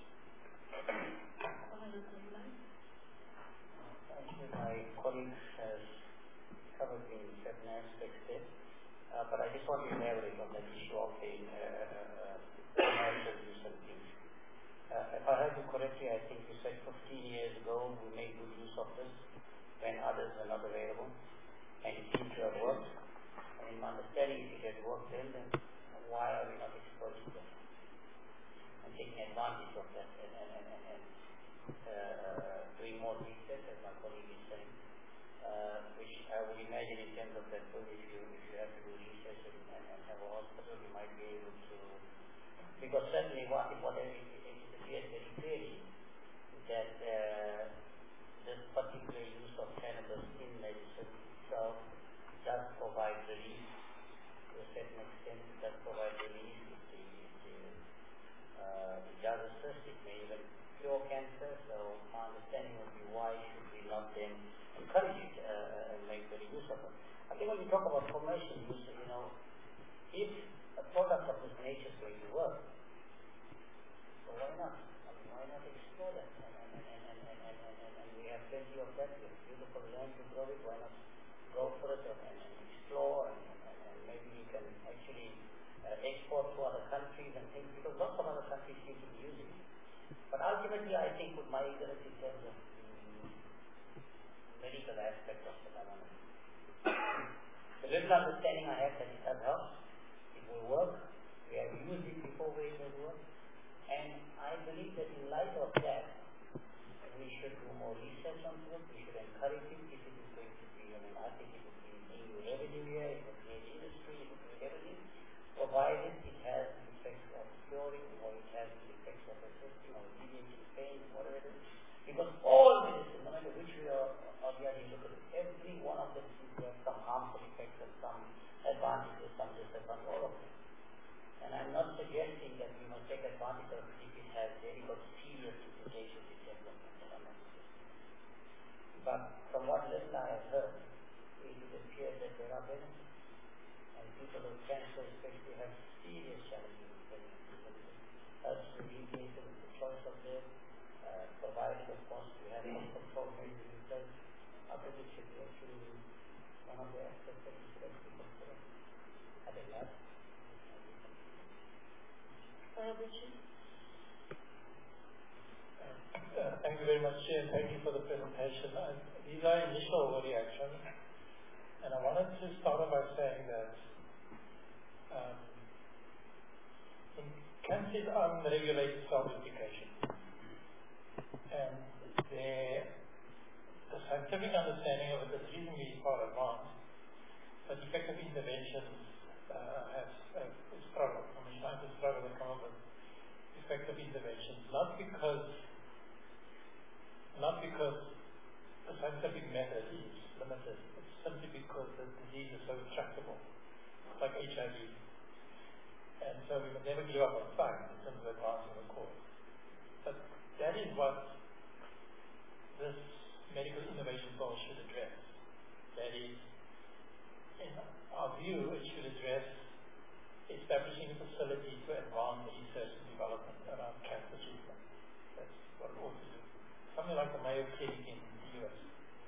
Speaker 3: Thank you. My colleague has covered in certain aspects there, uh, but I just want to elaborate on that issue of the uh, commercial use of things. Uh, if I heard you correctly, I think you said fifteen years ago we made good use of this when others were not available, and it seems to have worked. And in my understanding, if it had worked then, then why are we not exploiting that and taking advantage of that and, and, and, and, and uh, doing more research, as my colleague is saying, uh, which I would imagine in terms of that, if you if you have to do research and, and, and have a hospital, you might be able to, because certainly what what it, it, it appears very clearly that uh, this particular use of cannabis in medicine itself does provide relief to a certain extent. It does provide relief. It, it, it, uh, it does assist. It may even cure cancer. So my understanding would be, why should we not then encourage it uh, and make the use of it? I think when we talk about commercial use, you know, if a product of this nature is going to work, so why not? I mean, why not explore that? And, and, and, and, and, and, and, and, and we have plenty of that. We have beautiful land to grow it. Why not go for it and, and, and explore? And, and, and maybe we can actually uh, export to other countries and things, because lots of other countries seem to be using it. But ultimately, I think with my ignorance in terms of the medical aspect of it, I don't know. The little understanding I have that it does help, it will work. We have used it before where it will work. And I believe that in light of that, we should do more research onto it. We should encourage it if it is going to be, I mean, I think it would be bring you revenue here, it would create industry, it would create everything, provided it has the effects of curing, or it has the effects of assisting or alleviating pain, whatever it is. Because all medicine, no matter which way or, or the other you look at it, every one of them seems to have some harmful effects and some advantages, some disadvantages, all of them. And I'm not suggesting that we must take advantage of it if it has very good serious implications in terms of mental health. But from what little I have heard, it appears that there are benefits. And people with cancer especially have serious challenges with benefits. Helps to alleviate the choice of their, uh, provided, of course, we have some control measures in place. I think it should be actually one of the aspects that we should actually consider. I think that.
Speaker 1: Uh,
Speaker 4: thank you very much, Chair. Thank you for the presentation. Uh, these are initial reactions, and I wanted to start off by saying that um, in cancer is unregulated self-replication, and the, the scientific understanding of it is reasonably far advanced, but effective interventions uh, has uh, struggled. I mean, scientists struggle to come up with effective interventions, not because not because the scientific method is limited, it's simply because the disease is so intractable, like H I V. And so we must never give up on science in terms of advancing the cause. But that is what this medical innovation bill should address. That is, in our view, it should address establishing a facility to advance research and development around cancer treatment. That's what it ought to do. Something like the Mayo Clinic in the U S.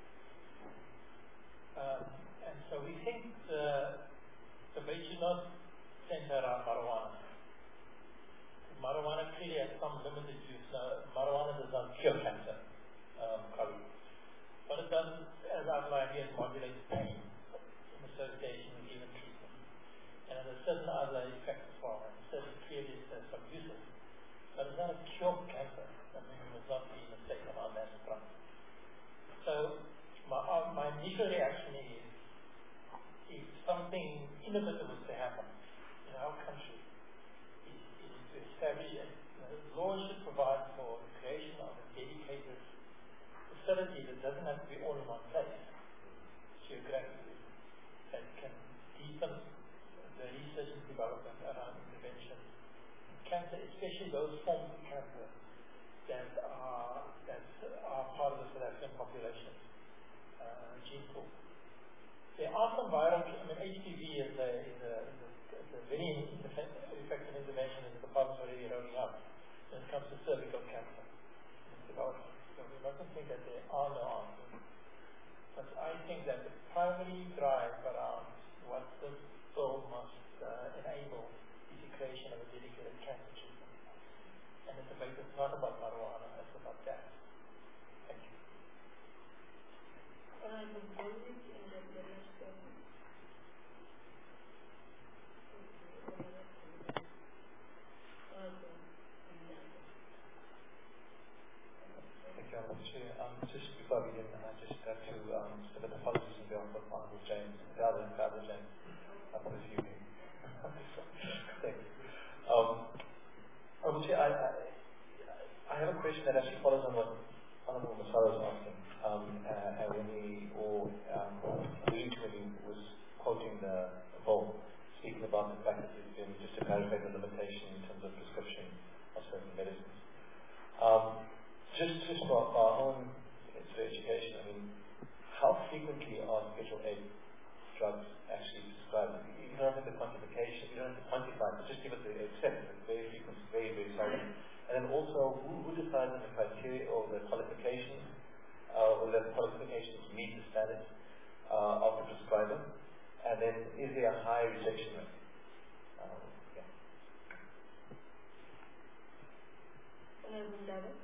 Speaker 4: Um, and so we think the debate should not center around marijuana. Marijuana clearly has some limited use. Uh, marijuana does not cure cancer, um, but it does, as outlined here, modulate pain in association with given treatment. And there's certain other effects as well. And so clearly there's some uses. But it's not a cure for cancer. I mean, we must not be mistaken on that front. So my, uh, my initial reaction is, if something innovative was to happen in our country, is, is to establish a uh, law should provide for the creation of a dedicated facility that doesn't have to be all in one place geographically, that can deepen the research and development around intervention in cancer, especially those forms of cancer that are that are part of the South African
Speaker 11: gene pool. There are some viral, I mean, H P V is a, is a, is a, is a very effective intervention that the department's already rolling out when it comes to cervical cancer. So we mustn't think that there are no answers. But I think that the primary drive around what this bill must uh, enable is the creation of a dedicated cancer treatment. And the debate is not about marijuana, it's about that. Thank you.
Speaker 1: Um,
Speaker 12: Um, just before we begin, I just have to um, submit apologies on behalf of Michael James, Father and Father James, uh, for this evening. Thank you. Um, um, I, I, I have a question that actually follows on what Honourable Masala was asking, um, uh, and when he, or um, alluding to when he was quoting the bill, speaking about the fact that there's been, just to clarify the limitation in terms of prescription of certain medicines. Um, Just, just for our own sort of education, I mean, how frequently are Schedule A drugs actually prescribed? You don't have the quantification, you don't have to quantify it, but just give us a sense. It's very frequent, very, very seldom. And then also, who, who decides on the criteria or the qualifications, uh, or the qualifications meet the standards uh, of the prescriber? And then, is there a high rejection rate? Um, yeah.
Speaker 1: Um,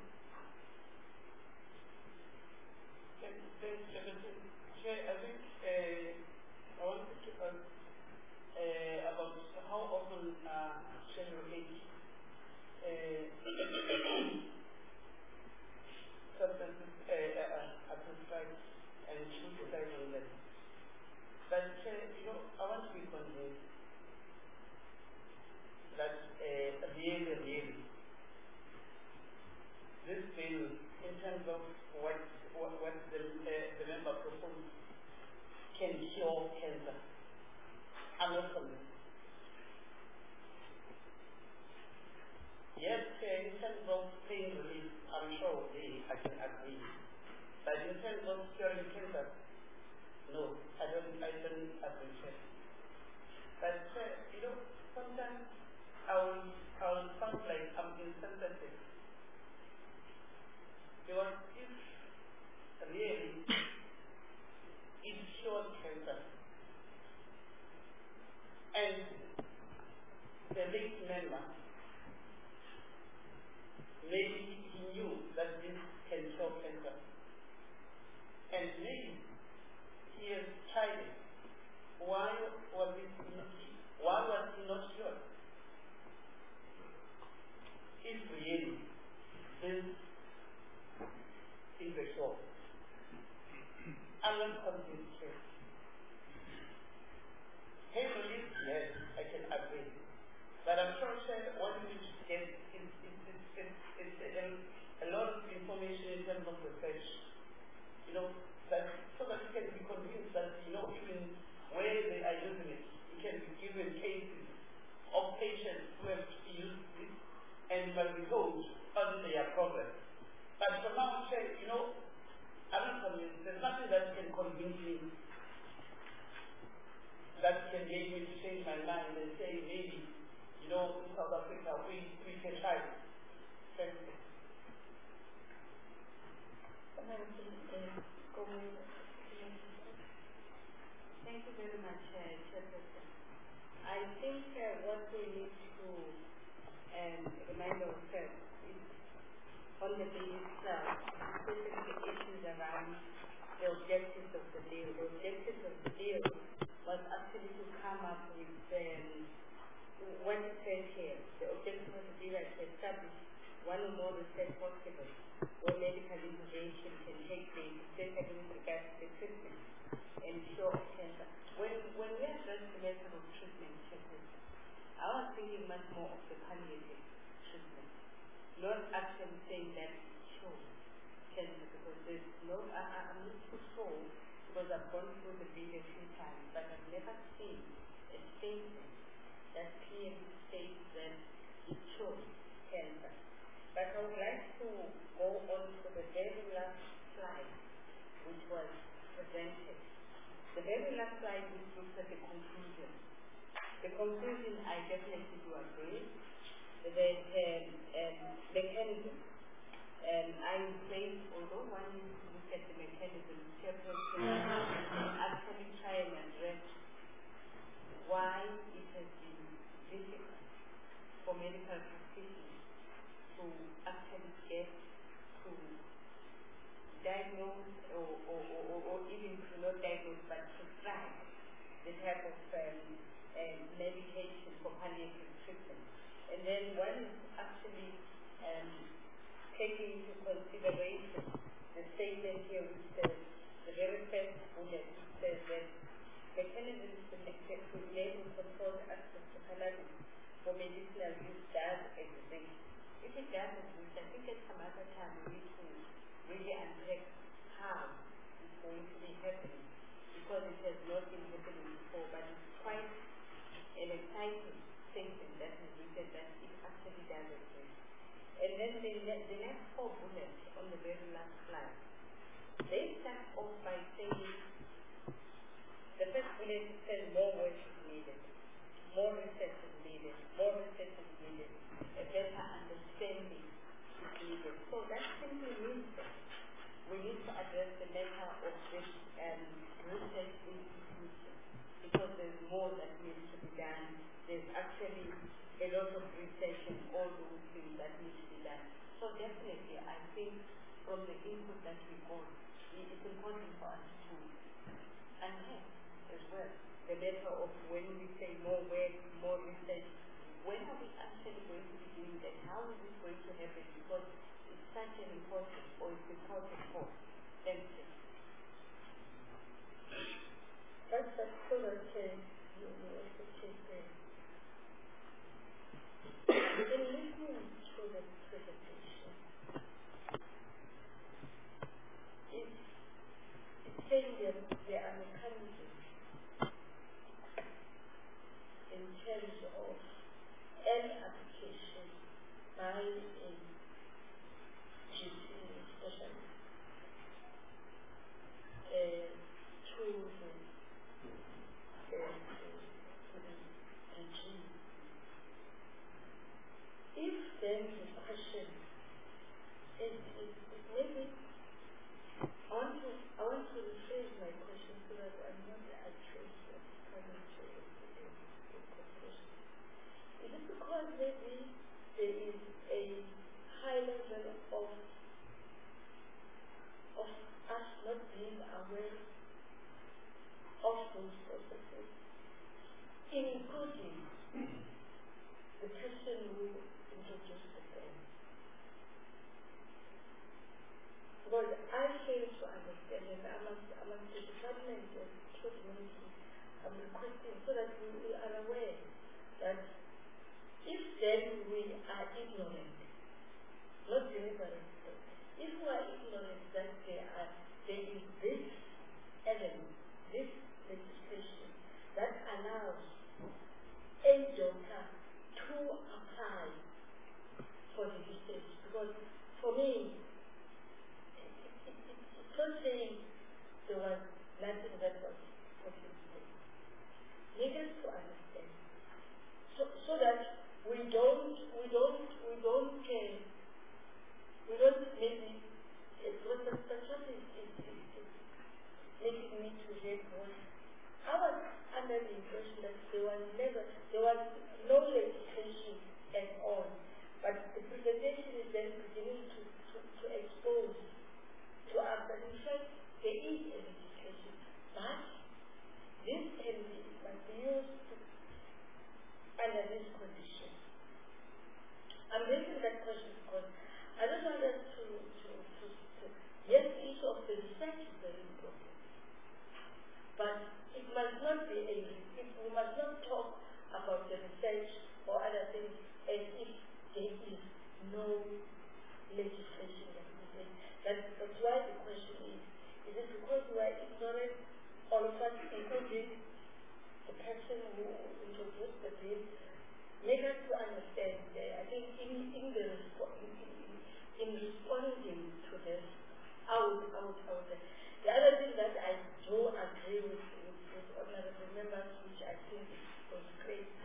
Speaker 13: I think uh, I wanted to ask uh, about how often uh, Schedule eight uh, substances uh, uh, are prescribed and should decide on them. But uh, you know, I want to be convinced that uh, really, really, this bill, in terms of what what, what the, uh, the member proposed, can cure cancer. I'm not convinced. Yes, uh, in terms of pain relief, I'm sure they, I can agree. But in terms of curing cancer, no, I don't, I don't appreciate. But uh, you know, sometimes I will, I will sound like I'm insensitive. Because if really it cured cancer, and the late member, maybe he knew that this can cure cancer, and maybe he has tried it. Why was it not, why was he not cured? If really this is a cure, I'm not convinced here. Hey, relief, yes, I can agree. But I'm sure sir, what we should get is, is, is, is, is a, a lot of information in terms of research. You know, that so that you can be convinced that, you know, even where they are using it, you can be given cases of patients who have used this and you can be told on their progress. But for now, say, you know, I'm not convinced. There's nothing that can convince me, that can make me to change my mind and say, maybe, you know, in South Africa, we, we can try it. Thank you.
Speaker 1: Thank you very much, uh, Chairperson. I think uh, what we need to um, remind ourselves is on the bill itself, especially the issues around the objectives of the bill. The objectives of the bill was actually to come up with um, what it says here. The objective of the bill is to establish one or more research hospitals where medical intervention can take place, especially with regards to the treatment and cure of cancer. When, when we address the method of treatment, I was thinking much more of the palliative treatment, not actually saying that cure cancer, because there's no, I, I'm not too sure, because I've gone through the bill a few times, but I've never seen a statement that clearly states that it cures cancer. But I would like to go on to the very last slide, which was presented.
Speaker 9: the conclusion I definitely do agree that um, um, mechanism, um, I would say, although one needs to look at the mechanism, chairperson actually try and address why it has been difficult for medical practitioners to actually get to diagnose or, or, or, or even to not diagnose but prescribe the type of um, um, medication for palliative treatment. And then one is actually um, taking into consideration the statement here which says, the very first bullet, which says that mechanisms to enable controlled access to cannabis for medicinal use does exist. If it does exist, I think at some other time we need to really unpack how it's going to be happening, because it has not been happening before, but it's quite an exciting statement that is written that it actually does exist. And then the, the next four bullets on the very last slide, they start off by saying, the first bullet says more work is needed, more research is needed, more research is needed, a better understanding is needed. So that simply means that we need to address the matter of this um, research institution, because there's more that needs to be done. There's actually a lot of research and all those things that need to be done. So definitely, I think from the input that we got, it's important for us to unpack as well the matter of when we say more work, more research, when are we actually going to be doing that? How is it going to happen? Because it's such an important, or it's important for. Thank you.
Speaker 1: That's a sort of thing you also take there. In listening to the presentation, it's, it's saying that there are mechanisms in terms of an application by a G P specialist uh, to the, uh, to the regime. If then the question is, is, is maybe, I want to, I want to rephrase my question so that I'm not addressing coming to a, a, a conclusion. Is it because maybe there is a high level of, of us not being aware of those processes, including the person who introduced the term? Because I fail to understand, and I must, I must the department of truth ministry, I'm requesting so that we, we are aware that if then we are ignorant, not deliberate, if we are ignorant that there are there is this element, this legislation that allows a doctor to apply for the research, because for me, it, it, it, it's not saying there was nothing that was put in place. Needed to understand, so so that we don't we don't we don't uh, we don't maybe it was the what is, is, is, is making me to hate was I was under the impression that there was never there was no legislation at all, but the presentation is then beginning to, to, to expose to us that in fact there is a legislation, but this can be must be used to, under this condition. I'm raising that question because I don't want us to, to, to, to yes, the issue of the research is very important, but it must not be a, it, we must not talk about the research or other things as if there is no legislation that we say. That, that's why the question is, is it because we are ignorant, all of us, including the person who introduced the bill, make us to understand that I think in, in the respo- in, in, in responding to this, I would, I would, I would, the other thing that I do agree with, with, with honorable members, which I think was great,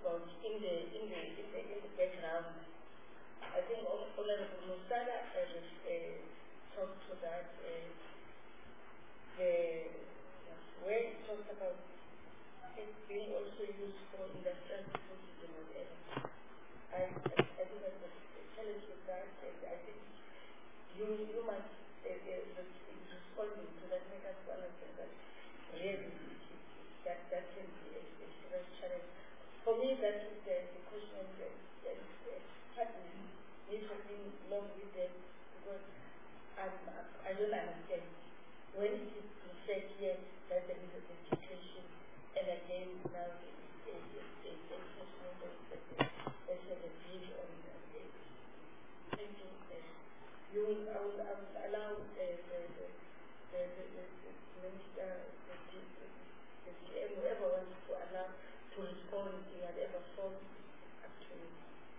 Speaker 1: about in the in the in the, in the background. I think Honorable Musada uh, uh, talked to that. Uh, the where he talked about it being also used for industrial purposes and whatever. I, I, I think that's a challenge with that, and I think you you must uh, uh, responding to that, make us understand that really that that can be a, a serious challenge. For me, that is the, the question that that partners need to be along with them, because I'm, I don't understand when it is said here that there is a situation, and again now there is a enforcement of the the view on the thank you. You will, I will, I will allow uh, the, the, the, the, the, the minister, the, the, the G M, whoever wants to allow to respond in whatever form up to you.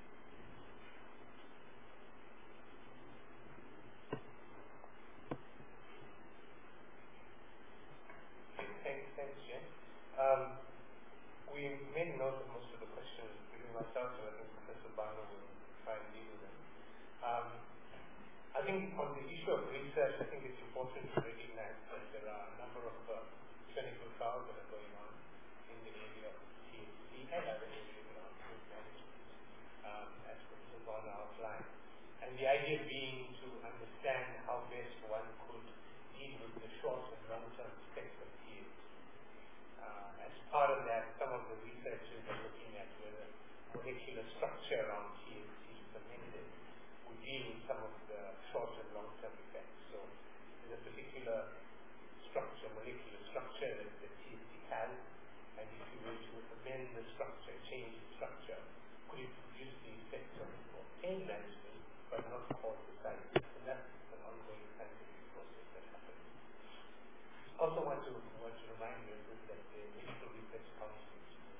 Speaker 12: Thanks, thanks, Jen. Um, we made note of most of the questions between myself, so I think Professor Barno will try and deal with them. Um, I think on the issue of research, I think it's important to recognize that there are a number of uh, clinical trials that are going on in the area of T H C and other areas around food management, um, as Professor Barno outlined. And the idea being to understand how best one could deal with the short and long-term effects of T H C. Uh, as part of that, some of the researchers are looking at whether molecular structure around T H C is amended would deal with some of the short and long-term effects. So there's a particular structure, molecular structure that the T H C has, and if you were to amend the structure, change the structure, could it produce the effects of pain management but not cause the side effects? And that's an ongoing scientific process that happens. Also want to want to remind you that the Medical Research Council,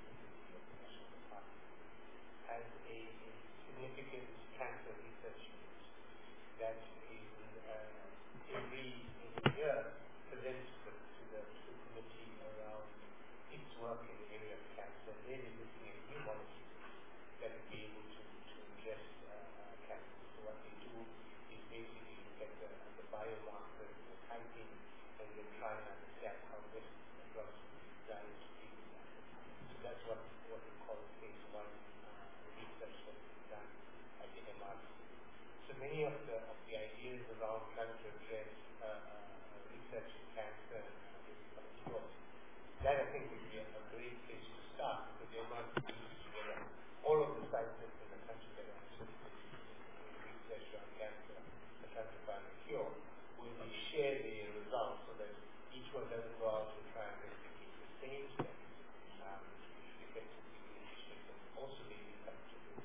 Speaker 12: has a, a significant cancer research unit that is uh, every, every year presents to the, to the to the committee around its work in the area of cancer. They're looking at new molecules that will be able to, to address uh, uh, cancer. So what they do is basically look at the, the biomarkers, the typing, and then try and understand how best the drugs will be designed to deal with that. So that's what, what we call phase one research that is done at the M R C. So many of the of the ideas around trying to address uh, uh, research in cancer and uh, that I think would be a, a great place to start, because the M R C brings together all of the scientists in the country that are interested in research on cancer and trying to find a cure. When they share their results so that each one doesn't go out to try and replicate the same thing, um, which effectively initiates and also maybe come to the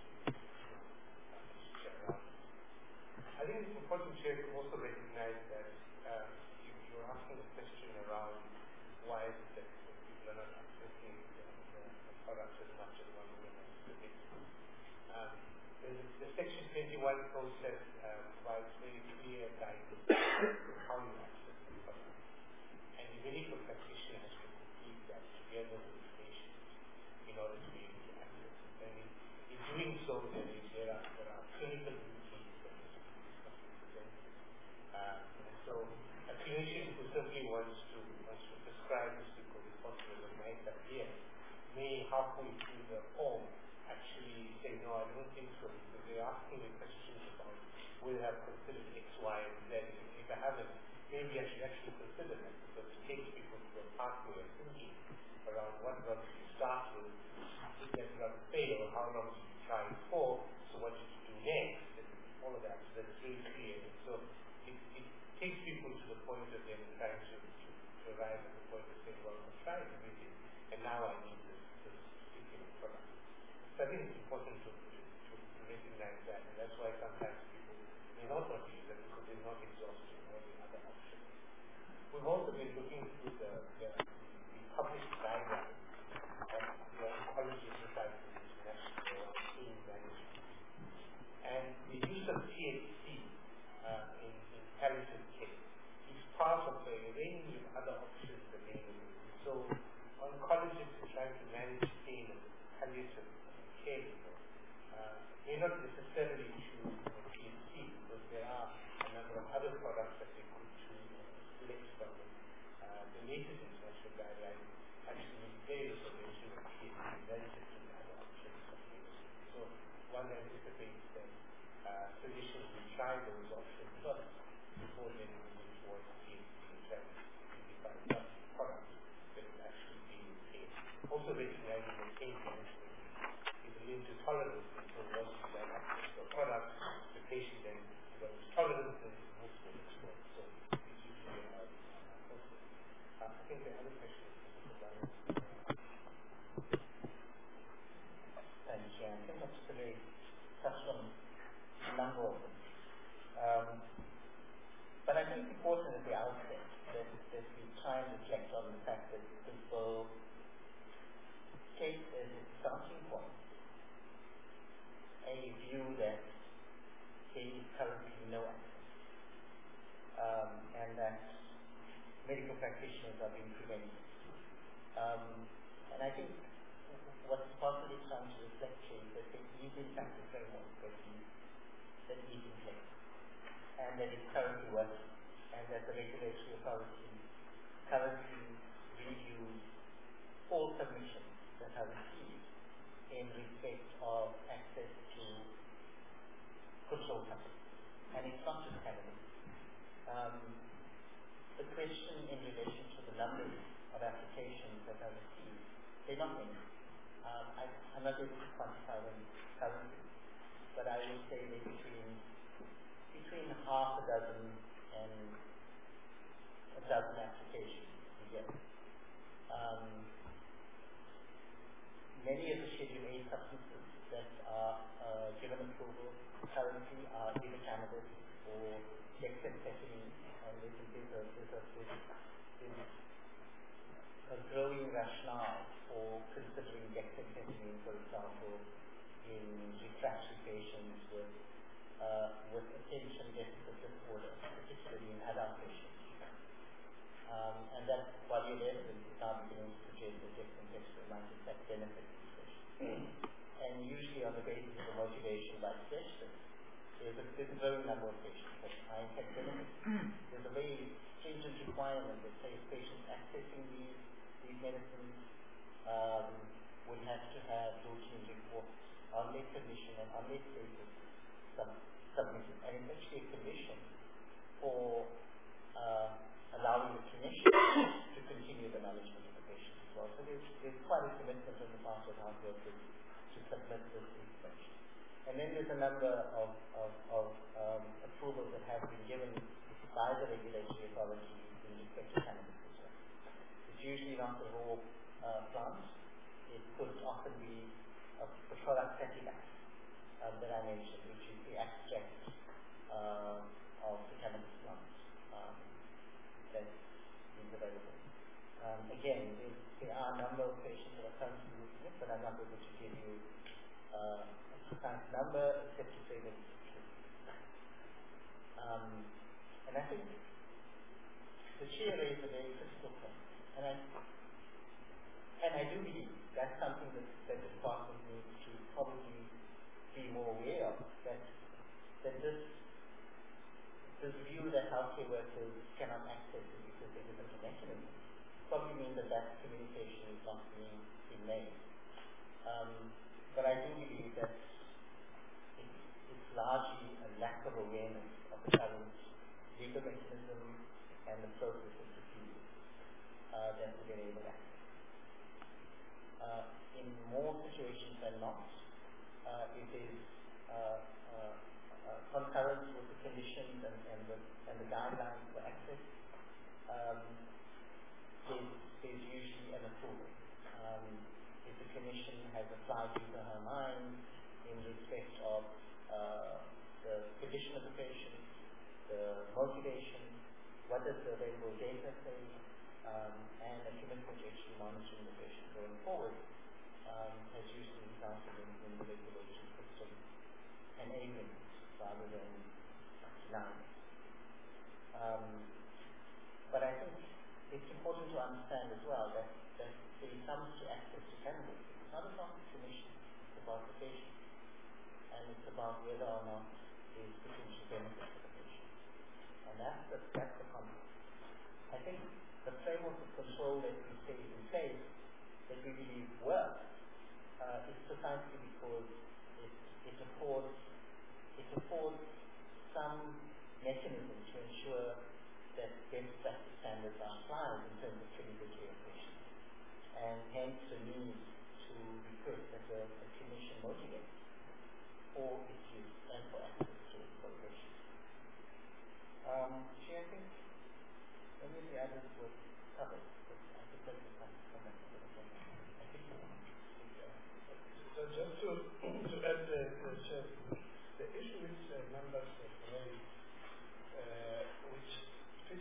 Speaker 12: I think it's important here to also recognize that uh, you, you're asking a question around why is it that people are not accessing the, the, the product as much as one would have. Um, the, the Section twenty-one process uh, provides very clear guidance on how you access the product. And the medical practitioner has to complete that together with the patient in order to be able to access it. And in, in doing so, there, is, there, are, there are clinical routines that must be presented. Uh, and so a clinician who simply wants to, wants to prescribe this because it's possible to make that here may halfway through the form actually say, no, I don't think so, because they're asking me questions about whether I've considered X, Y, and Z. If I haven't, maybe I should actually consider that, because it takes people to a pathway of thinking around what drugs you start with, if that drug fail, how long did you try it for, so what did you do next, and all of that, so that's very clear. And so it, it takes people to the point of them trying to, to, to arrive at the point of saying, well, I've tried everything, and now I need this, this particular product. So I think it's important to, to, to recognize that, and that's why sometimes people may not want to use it because they're not exhausted all the other options. We've also been looking through the, the, the published guidelines of the Oncology Society International on pain management. And the use of T H C uh, in, in palliative care is part of a range of other options available. So also recognizing that aging is linked to tolerance. So once you have access to a product, the patient then develops tolerance and moves to the next one. So it's usually a process. Uh, I think the other question is
Speaker 3: Thank you, Chair. I think that's really touched on a number of them. Um, but I think it's important at the outset that, that we try and reflect on the fact that people take as a starting point a view that there is currently no access, um, and that medical practitioners are being prevented. Um, and I think what's possibly trying to reflect here is that there is in fact a framework that is, that is in place, and that is currently working, and that the regulatory authority currently reviews all submissions that are received in respect of access to control substances. And it's not just cannabis. Um, the question in relation to the numbers of applications that are received, they're not many. Um, I, I'm not able to quantify them currently, but I would say they're between, between half a dozen and a dozen applications a year. Um, many of the Schedule A substances that are uh, given approval currently are either cannabis or dexamphetamine, and there's a, there's a, there's a, there's a growing rationale for considering dexamphetamine, for example, in refractory patients with uh, with attention deficit disorder, particularly in adult patients. Um, and that body of evidence is now beginning to suggest that dexamphetamine might in fact benefit these patients. And usually on the basis of the motivation by specialists, there's a, there's a growing number of patients that are in fact benefit. There's a very stringent requirement that says patients accessing these these medicines um, would have to have routine reports on their condition and on their status sub- submitted. And it's actually a condition for uh, allowing the clinician to continue the management of the patient as well. So there's, there's quite a commitment on the part of health workers to submit this information. And then there's a number of, of, of um, approvals that have been given by the regulatory authority in respect to cannabis as well. It's usually not the raw uh, plant. It could often be uh, the product Sativax um, that I mentioned, which is the extract uh, of the cannabis plant um, that is available. Um, again, there, there are a number of patients that are currently using it, but I'm not able to give you uh, a precise number except to say that it's true. Um, and I think the chair raised a very critical point, and I and I do believe that's something that, that the department needs to probably be more aware of, that that this this view that healthcare workers cannot access it because there isn't a mechanism probably means that that communication is not being, being made. Um, but I do believe that it's, it's largely a lack of awareness of the current legal mechanism and the process of procedures uh, that would enable access. Uh, in more situations than not, uh, it is uh, uh, uh, concurrent with the conditions and, and, the, and the guidelines for access. Um, there's, there's usually an approval. Um, if the clinician has applied his or her mind in respect of uh, the condition of the patient, the motivation, what does the available data say, um, and a commitment to actually monitoring the patient going forward, um, has usually resulted in, in the regulation system enabling it rather than denying it. Um, but I think it's important to understand as well that, that when it comes to access to cannabis, it's not about the clinician, it's about the patient. And it's about whether or not there is potential benefit for the patient. And that's the, that's the concept. I think the framework of control that we say is in place, that we believe works, uh, is precisely because it, it affords it affords some mechanism to ensure that best practice standards are applied in terms of clinical care of patients. And hence the need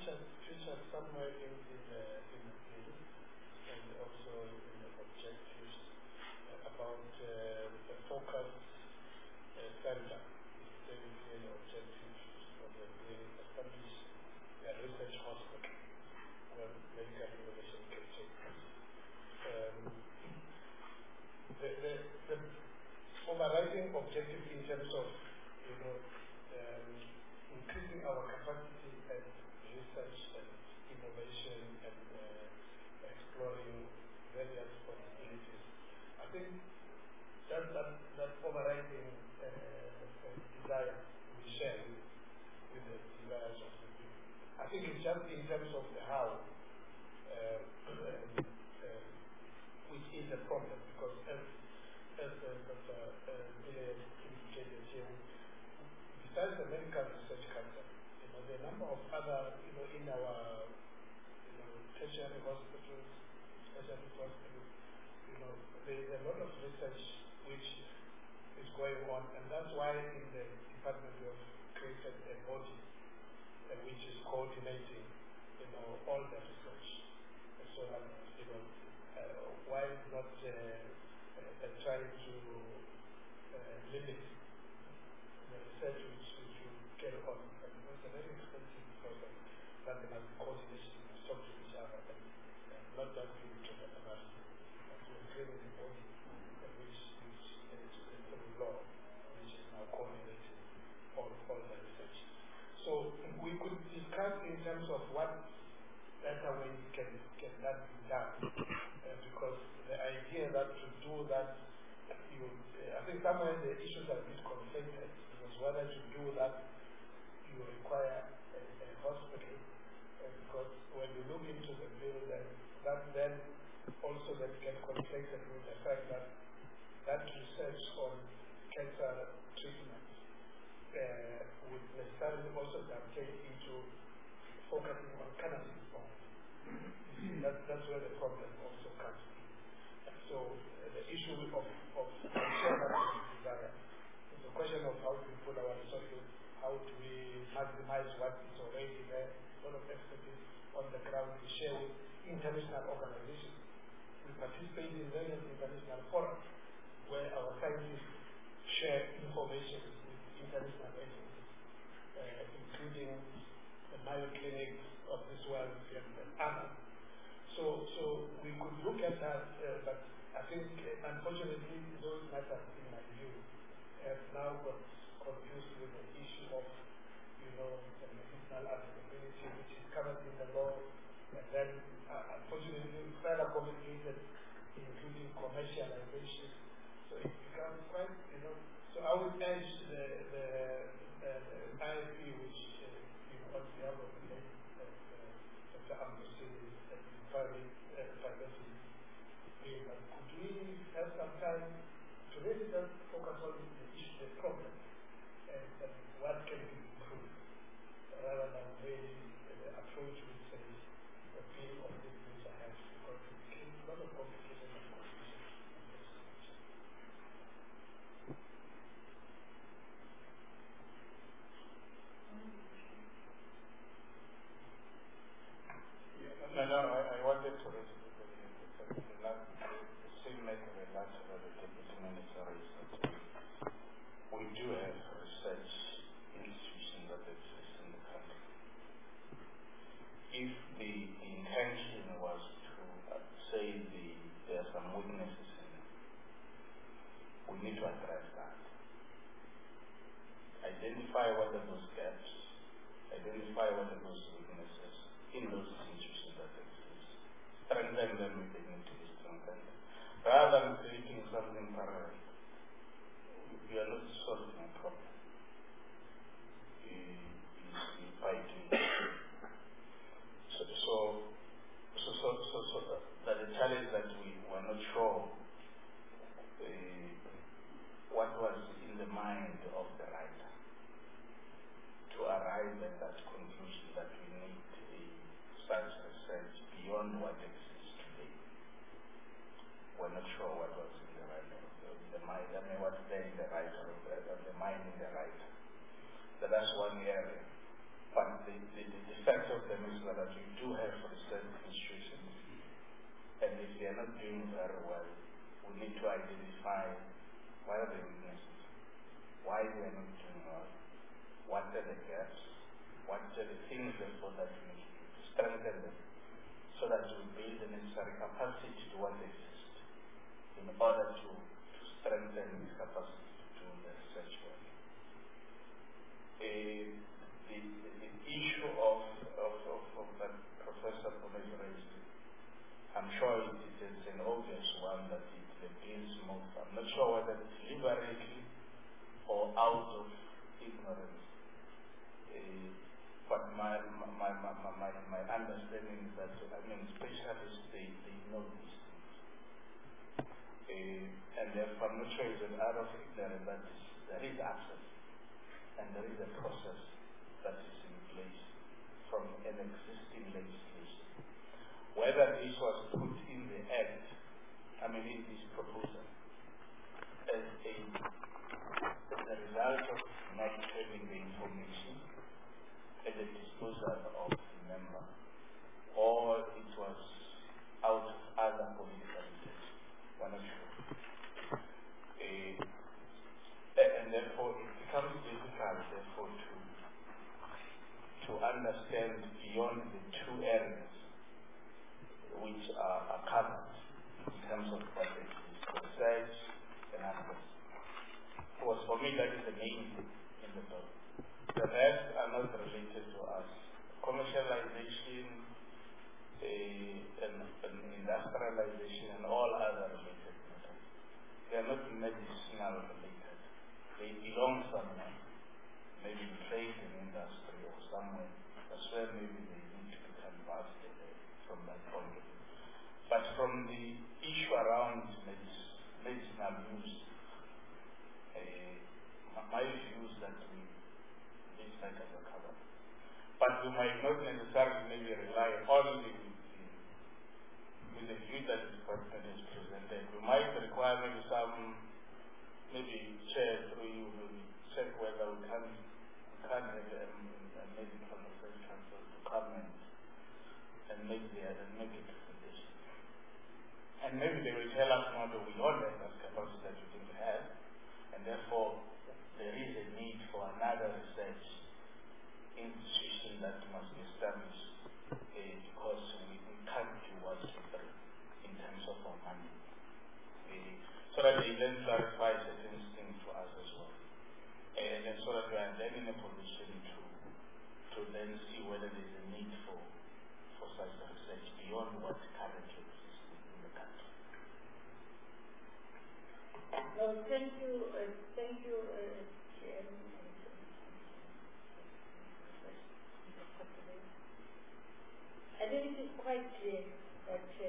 Speaker 4: featured, featured somewhere in, in, the, in the bill and also in the objectives uh, about uh, the focus uh, center. It's very clear objectives of the bill, establish a research hospital where medical innovation can take place. Um, the, the, the overriding objective in terms of, you know, um, increasing our capacity and research and innovation and uh, exploring various possibilities. I think that that, that overriding uh, uh, desire we share with, with the desires of the people. I think it's just in terms of the how, uh, um, uh, which is a problem, because as as uh, Doctor Bile indicated here, besides the medical research council, you know, the number of other, you know, in our, you know, tertiary hospitals, specialty hospitals, you know, there is a lot of research which is going on, and that's why in the department we have created a body uh, which is coordinating, you know, all the research, and so that, you know, uh, while not uh, uh, trying to uh, limit the research which, which will carry on. And it's a very expensive process that they must be coordination and talk to each other and uh, not just being together enough. But to create a body uh, which, which is through law, which is now coordinating all, all the research. So we could discuss in terms of what better ways can, can that be done. Uh, because the idea that to do that, you, uh, I think somewhere the issues are a bit conflated, because whether to do that you require a, a hospital, uh, because when you look into the bill, then that then also then get conflated with the fact that that research on cancer treatment uh, would necessarily also dovetail into focusing on cannabis. That, that's where the problem also comes in. And so uh, the issue of, of desire is a question of how do we put our resources, how do we maximize what is already there, a lot of expertise on the ground we share with international organizations. We participate in various international forums where our scientists share information with international agencies, uh, including the Mayo Clinics of this world and, and others. So, so we could look at that, uh, but I think, uh, unfortunately, those matters, in my view, have now got confused with the issue of, you know, the medicinal applicability, which is covered in the law, and then, uh, unfortunately, further complicated, including commercialization. So it becomes quite, you know. So I would urge the the, the, the I F P, which, uh, you know, on behalf of the late uh, Doctor Ambrosini, Private, uh, privacy, but could we have some time to really just focus on the issue, the problem, and, and what can be improved, rather than really the approach which says the bill of this nature has, because it became a lot of complication and confusion.
Speaker 5: No, no, I, I wanted to raise it because the, the, last, the same matter the last of the deputy minister is that we do have research institutions that exist in the country. If the, the intention was to uh, say the, there are some weaknesses in it, we need to address that. Identify what are those gaps, identify what are those weaknesses in those institutions that exist, strengthen them if they need to be strengthened, rather than creating something parallel. We are not solving a problem. We, we fighting. So, so, so, so, so, so that the challenge that we were not sure uh, what was in the mind of the writer to arrive at that conclusion that we need a such research beyond what exists today. We're not sure what was in the writer of the, the mind, I mean what's there in the writer of the, of the mind in the writer. So that's one area. But the, the, the fact of them is that we do have research institutions, and if they are not doing very well, we need to identify what are the weaknesses, why they are not doing well, what are the gaps, what are the things therefore that we need to do to strengthen them, so that we build the necessary capacity to do what they exist in order to, to strengthen this capacity to do the research work. Uh, the, the, the issue of, of, of, of that Professor Gomez raised, I'm sure it is an obvious one that it begins most. I'm not sure whether it's deliberately or out of ignorance. Uh, but my, my, my, my, my, my understanding is that, I mean, specialists, they, they know these things. Uh, and therefore, I'm not sure it's an out of ignorance that is, there is access and there is a process that is in place from an existing legislation. Whether this was put in the Act, I mean in this proposal, as a, as a result of not having the information at the disposal of the member, or it was out of other political interests, one of sure. Uh, and therefore it becomes difficult therefore to to understand beyond the two areas which are, are covered in terms of what it is, research and others. Because for me that is the main thing in the book. The rest are not related to us. Commercialization uh, and, and industrialization and all other related matters. They are not medicinal related. They belong somewhere. Maybe in trade and industry or somewhere. That's where maybe they need to be canvassed from that point of view. But from the issue around medic- medicinal use, uh, my view is that we, these matters are covered. But we might not necessarily maybe rely only with the, with the view that the department has presented. We might require maybe some, maybe chair through you, maybe check whether we can can have a, a medical research council to come and, and make the and make a presentation. And maybe they will tell us no, that we don't have that capacity that we think we have, and therefore there is a need for another research institution that must be established uh, because we, we can't do what we do in terms of our money. Uh, so that they then clarify certain things for us as well. And, and so that we are then in a position to to then see whether there is a need for, for such research beyond what currently exists in the country.
Speaker 1: Well, thank you, uh, thank you, uh, Chairman. I think it is quite clear that uh,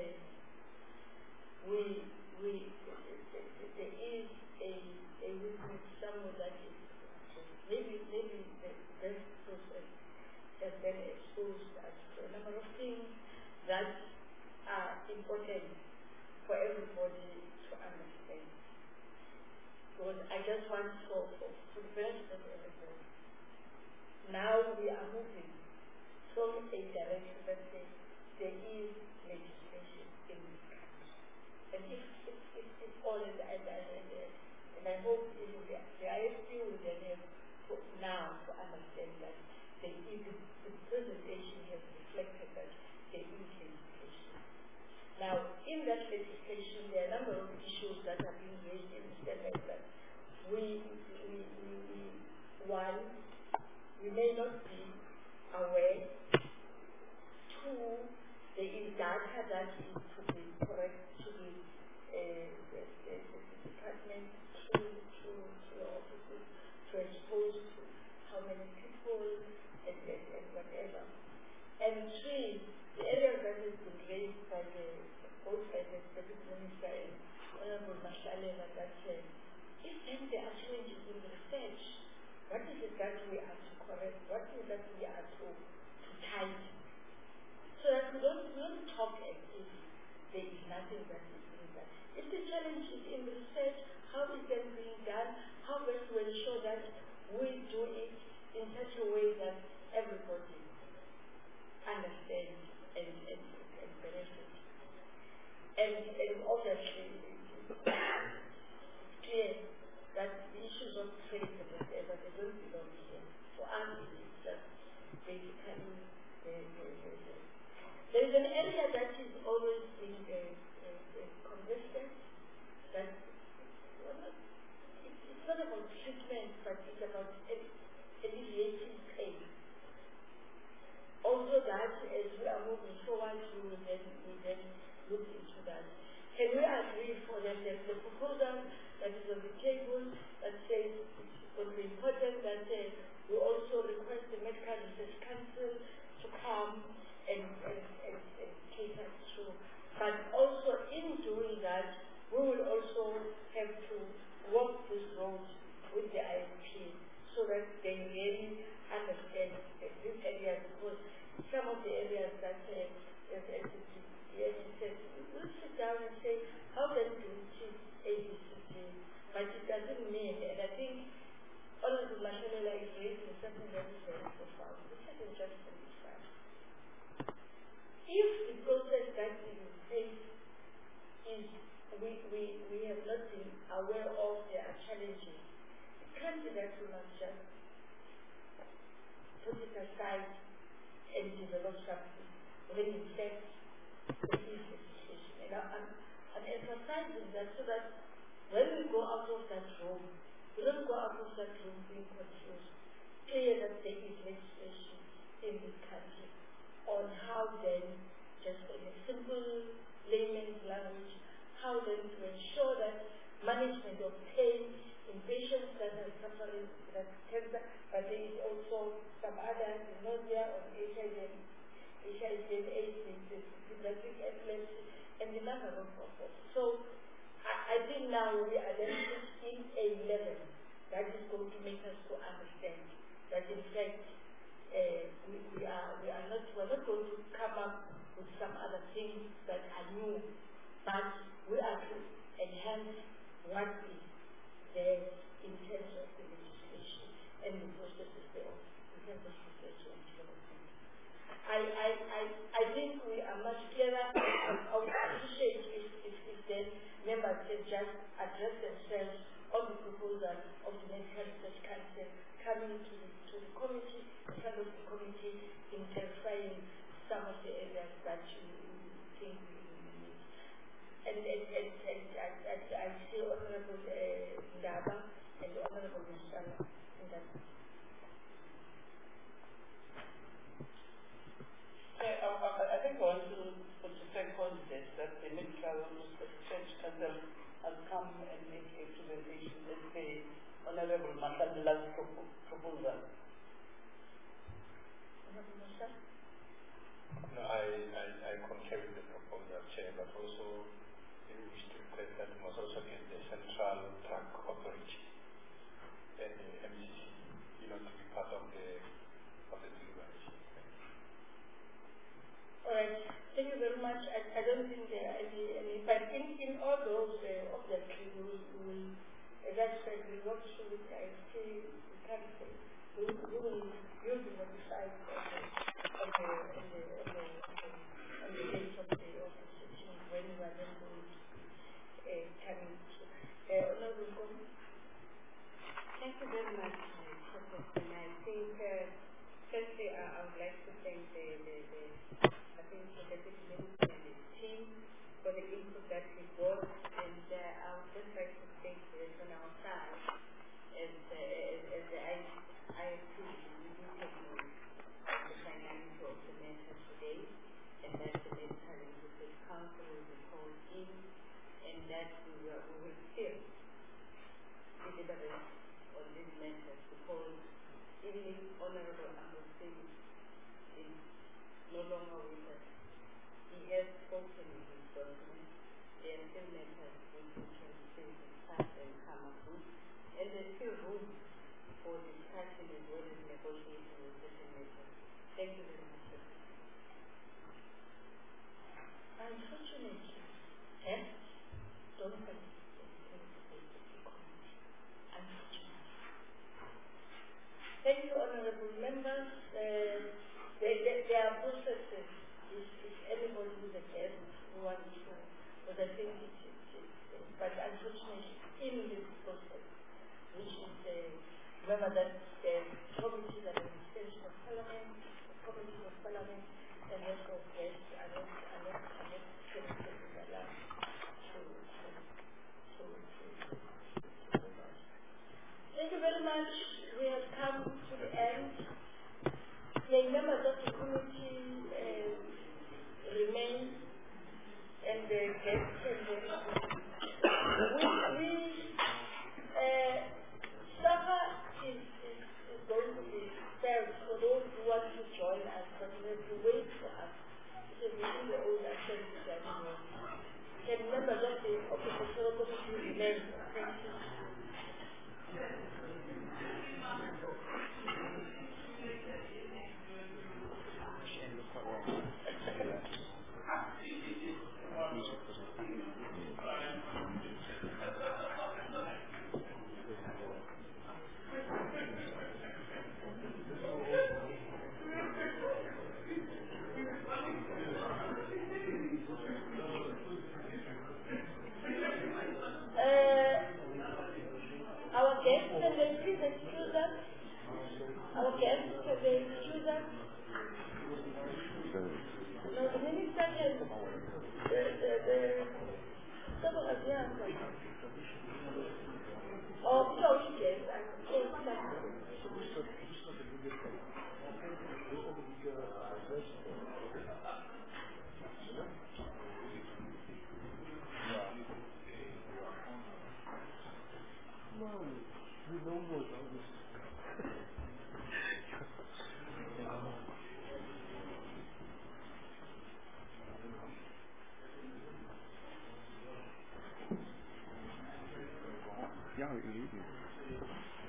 Speaker 1: we we there is a a weakness somewhere that is maybe maybe the best process has been exposed as to a number of things that are important for everybody to understand. Because I just want for for, for the benefit of everybody. Now we are moving from a direction that says there is legislation in this country. And if if if, if all is and, and, and, and I hope it will be, the I S P will then have to, now to understand that there is, the, the presentation has reflected that there is legislation. Now, in that legislation, there are a number of issues that are being raised in the Senate that we, we, we, we, one, we may not be aware. Two, there is data that is to be correct to the, uh, the, the, the department, to, to, to the offices, to expose to how many people and, and, and whatever. And three, the area that has been raised by the both by the Deputy Minister and Honorable Mashaleva that uh, if then there are changes in the research, what is it that we are to correct? What is it that we are to, to tighten? So that we don't, we don't talk as if there is nothing that is being done. If the challenge is in the research, how is that being done? How best to ensure that we do it in such a way that everybody understand and, and, and benefit. And, and obviously, it's clear that the issues of trade and whatever, they don't belong here. For us, it's just basically the, the, the, the. There is an area that is always being uh, uh, uh, contested, that well, it's, it's not about treatment, but it's about alleviating pain. Also that, as we are moving forward, we will then, we then look into that. Can we agree for that there's the proposal that is on the table that says it's going to be important that uh, we also request the Medical Research Council to come and, and, and, and take us through. But also in doing that, we will also have to walk this road with the I M P so that they really understand uh, this area, because some of the areas that uh, as, as the agent said, we'll sit down and say, how can we teach A B C D? But it doesn't mean, and I think Honorable Mashalela is raising something that is very profound. The second judgment is fine. If the process that is in place is, we, we, we have not been aware of there are challenges, it can't be that we must just put it aside and develop something when in fact there is legislation. And I'm, I'm emphasizing that so that when we go out of that room, we don't go out of that room being confused. Clear that there is legislation in this country on how then, just in a simple layman's language, how then to ensure that management of pain in patients that are suffering that cancer, but there is also some other nausea or H I V and AIDS, the pediatric epilepsy, and the number of of. So I, I think now we are then reaching a level that is going to make us to understand that in fact uh, we, we are we are not we are not going to come up with some other things that are new, but we are to enhance what is there in terms of the legislation and the processes thereof, in terms of research and development. I, I, I, I think we are much clearer. I would appreciate if, if, if the members can just address themselves on the proposal of the Medical Research Council coming to the, to the committee, in front of the committee, in clarifying some of the areas that you think we need. And, and, and, and I, I, I see Honorable uh, Ndaba and Honorable Musala in that.
Speaker 13: Okay, I, I, I think I want to put to take on this that the Medical Research Council has come and made a presentation as the Honorable Mashalela's proposal.
Speaker 1: Honorable Musala?
Speaker 2: No, I, I, I concur with the proposal, Chair, but also we wish to request that we must also get the Central Drug Authority and the M C C, you know, to be part of the of the deliberation.
Speaker 1: All right, thank you very much. I, I don't think there are any, any but in, in all those, uh, obviously, we will, we will, as I said, we will work through it. I see the council. We will, we will use the notified of the, of the, on the, on the, on the dates of the, of the sitting when we are then going to be uh, coming to. Uh, Honorable Gomes?
Speaker 9: Thank you very much, Professor. And I think, uh, firstly, I, I would like to thank the, the, the I think, the Deputy Minister and his team for the input that we got. And uh, I would just like to state this on our side, as, uh, as, as the I F P, we do take note of the finality of the matter today, and that the Medical Research Council will be called in, and that we will, we will still deliberate on these matters, because even if Honorable Ambrosini is no longer with us, he has spoken in his document. There are still matters which we can still discuss and come up with, and there's still room for discussion as well as negotiation with certain matters. Thank you very much.
Speaker 1: Unfortunately, yes, don't participate in the committee. Unfortunately. Thank you, honorable members. Uh, everyone equal, because I think it is, it, but unfortunately, in this process, which is, uh, remember that the committees are an extension of Parliament, the committees of Parliament, and therefore, yes, are not, are not, are not sensitive allowed to, to, to, to, to do that. Thank you very much. We have come to the end. The members of the committee uh, remain, and the guests can then we, we uh, Safa is, is, is going to be spared for those who want to join us, but we have to wait for us. Because within the old assembly anymore. Can members of the of the control committee remain? Thank you.
Speaker 8: Ja,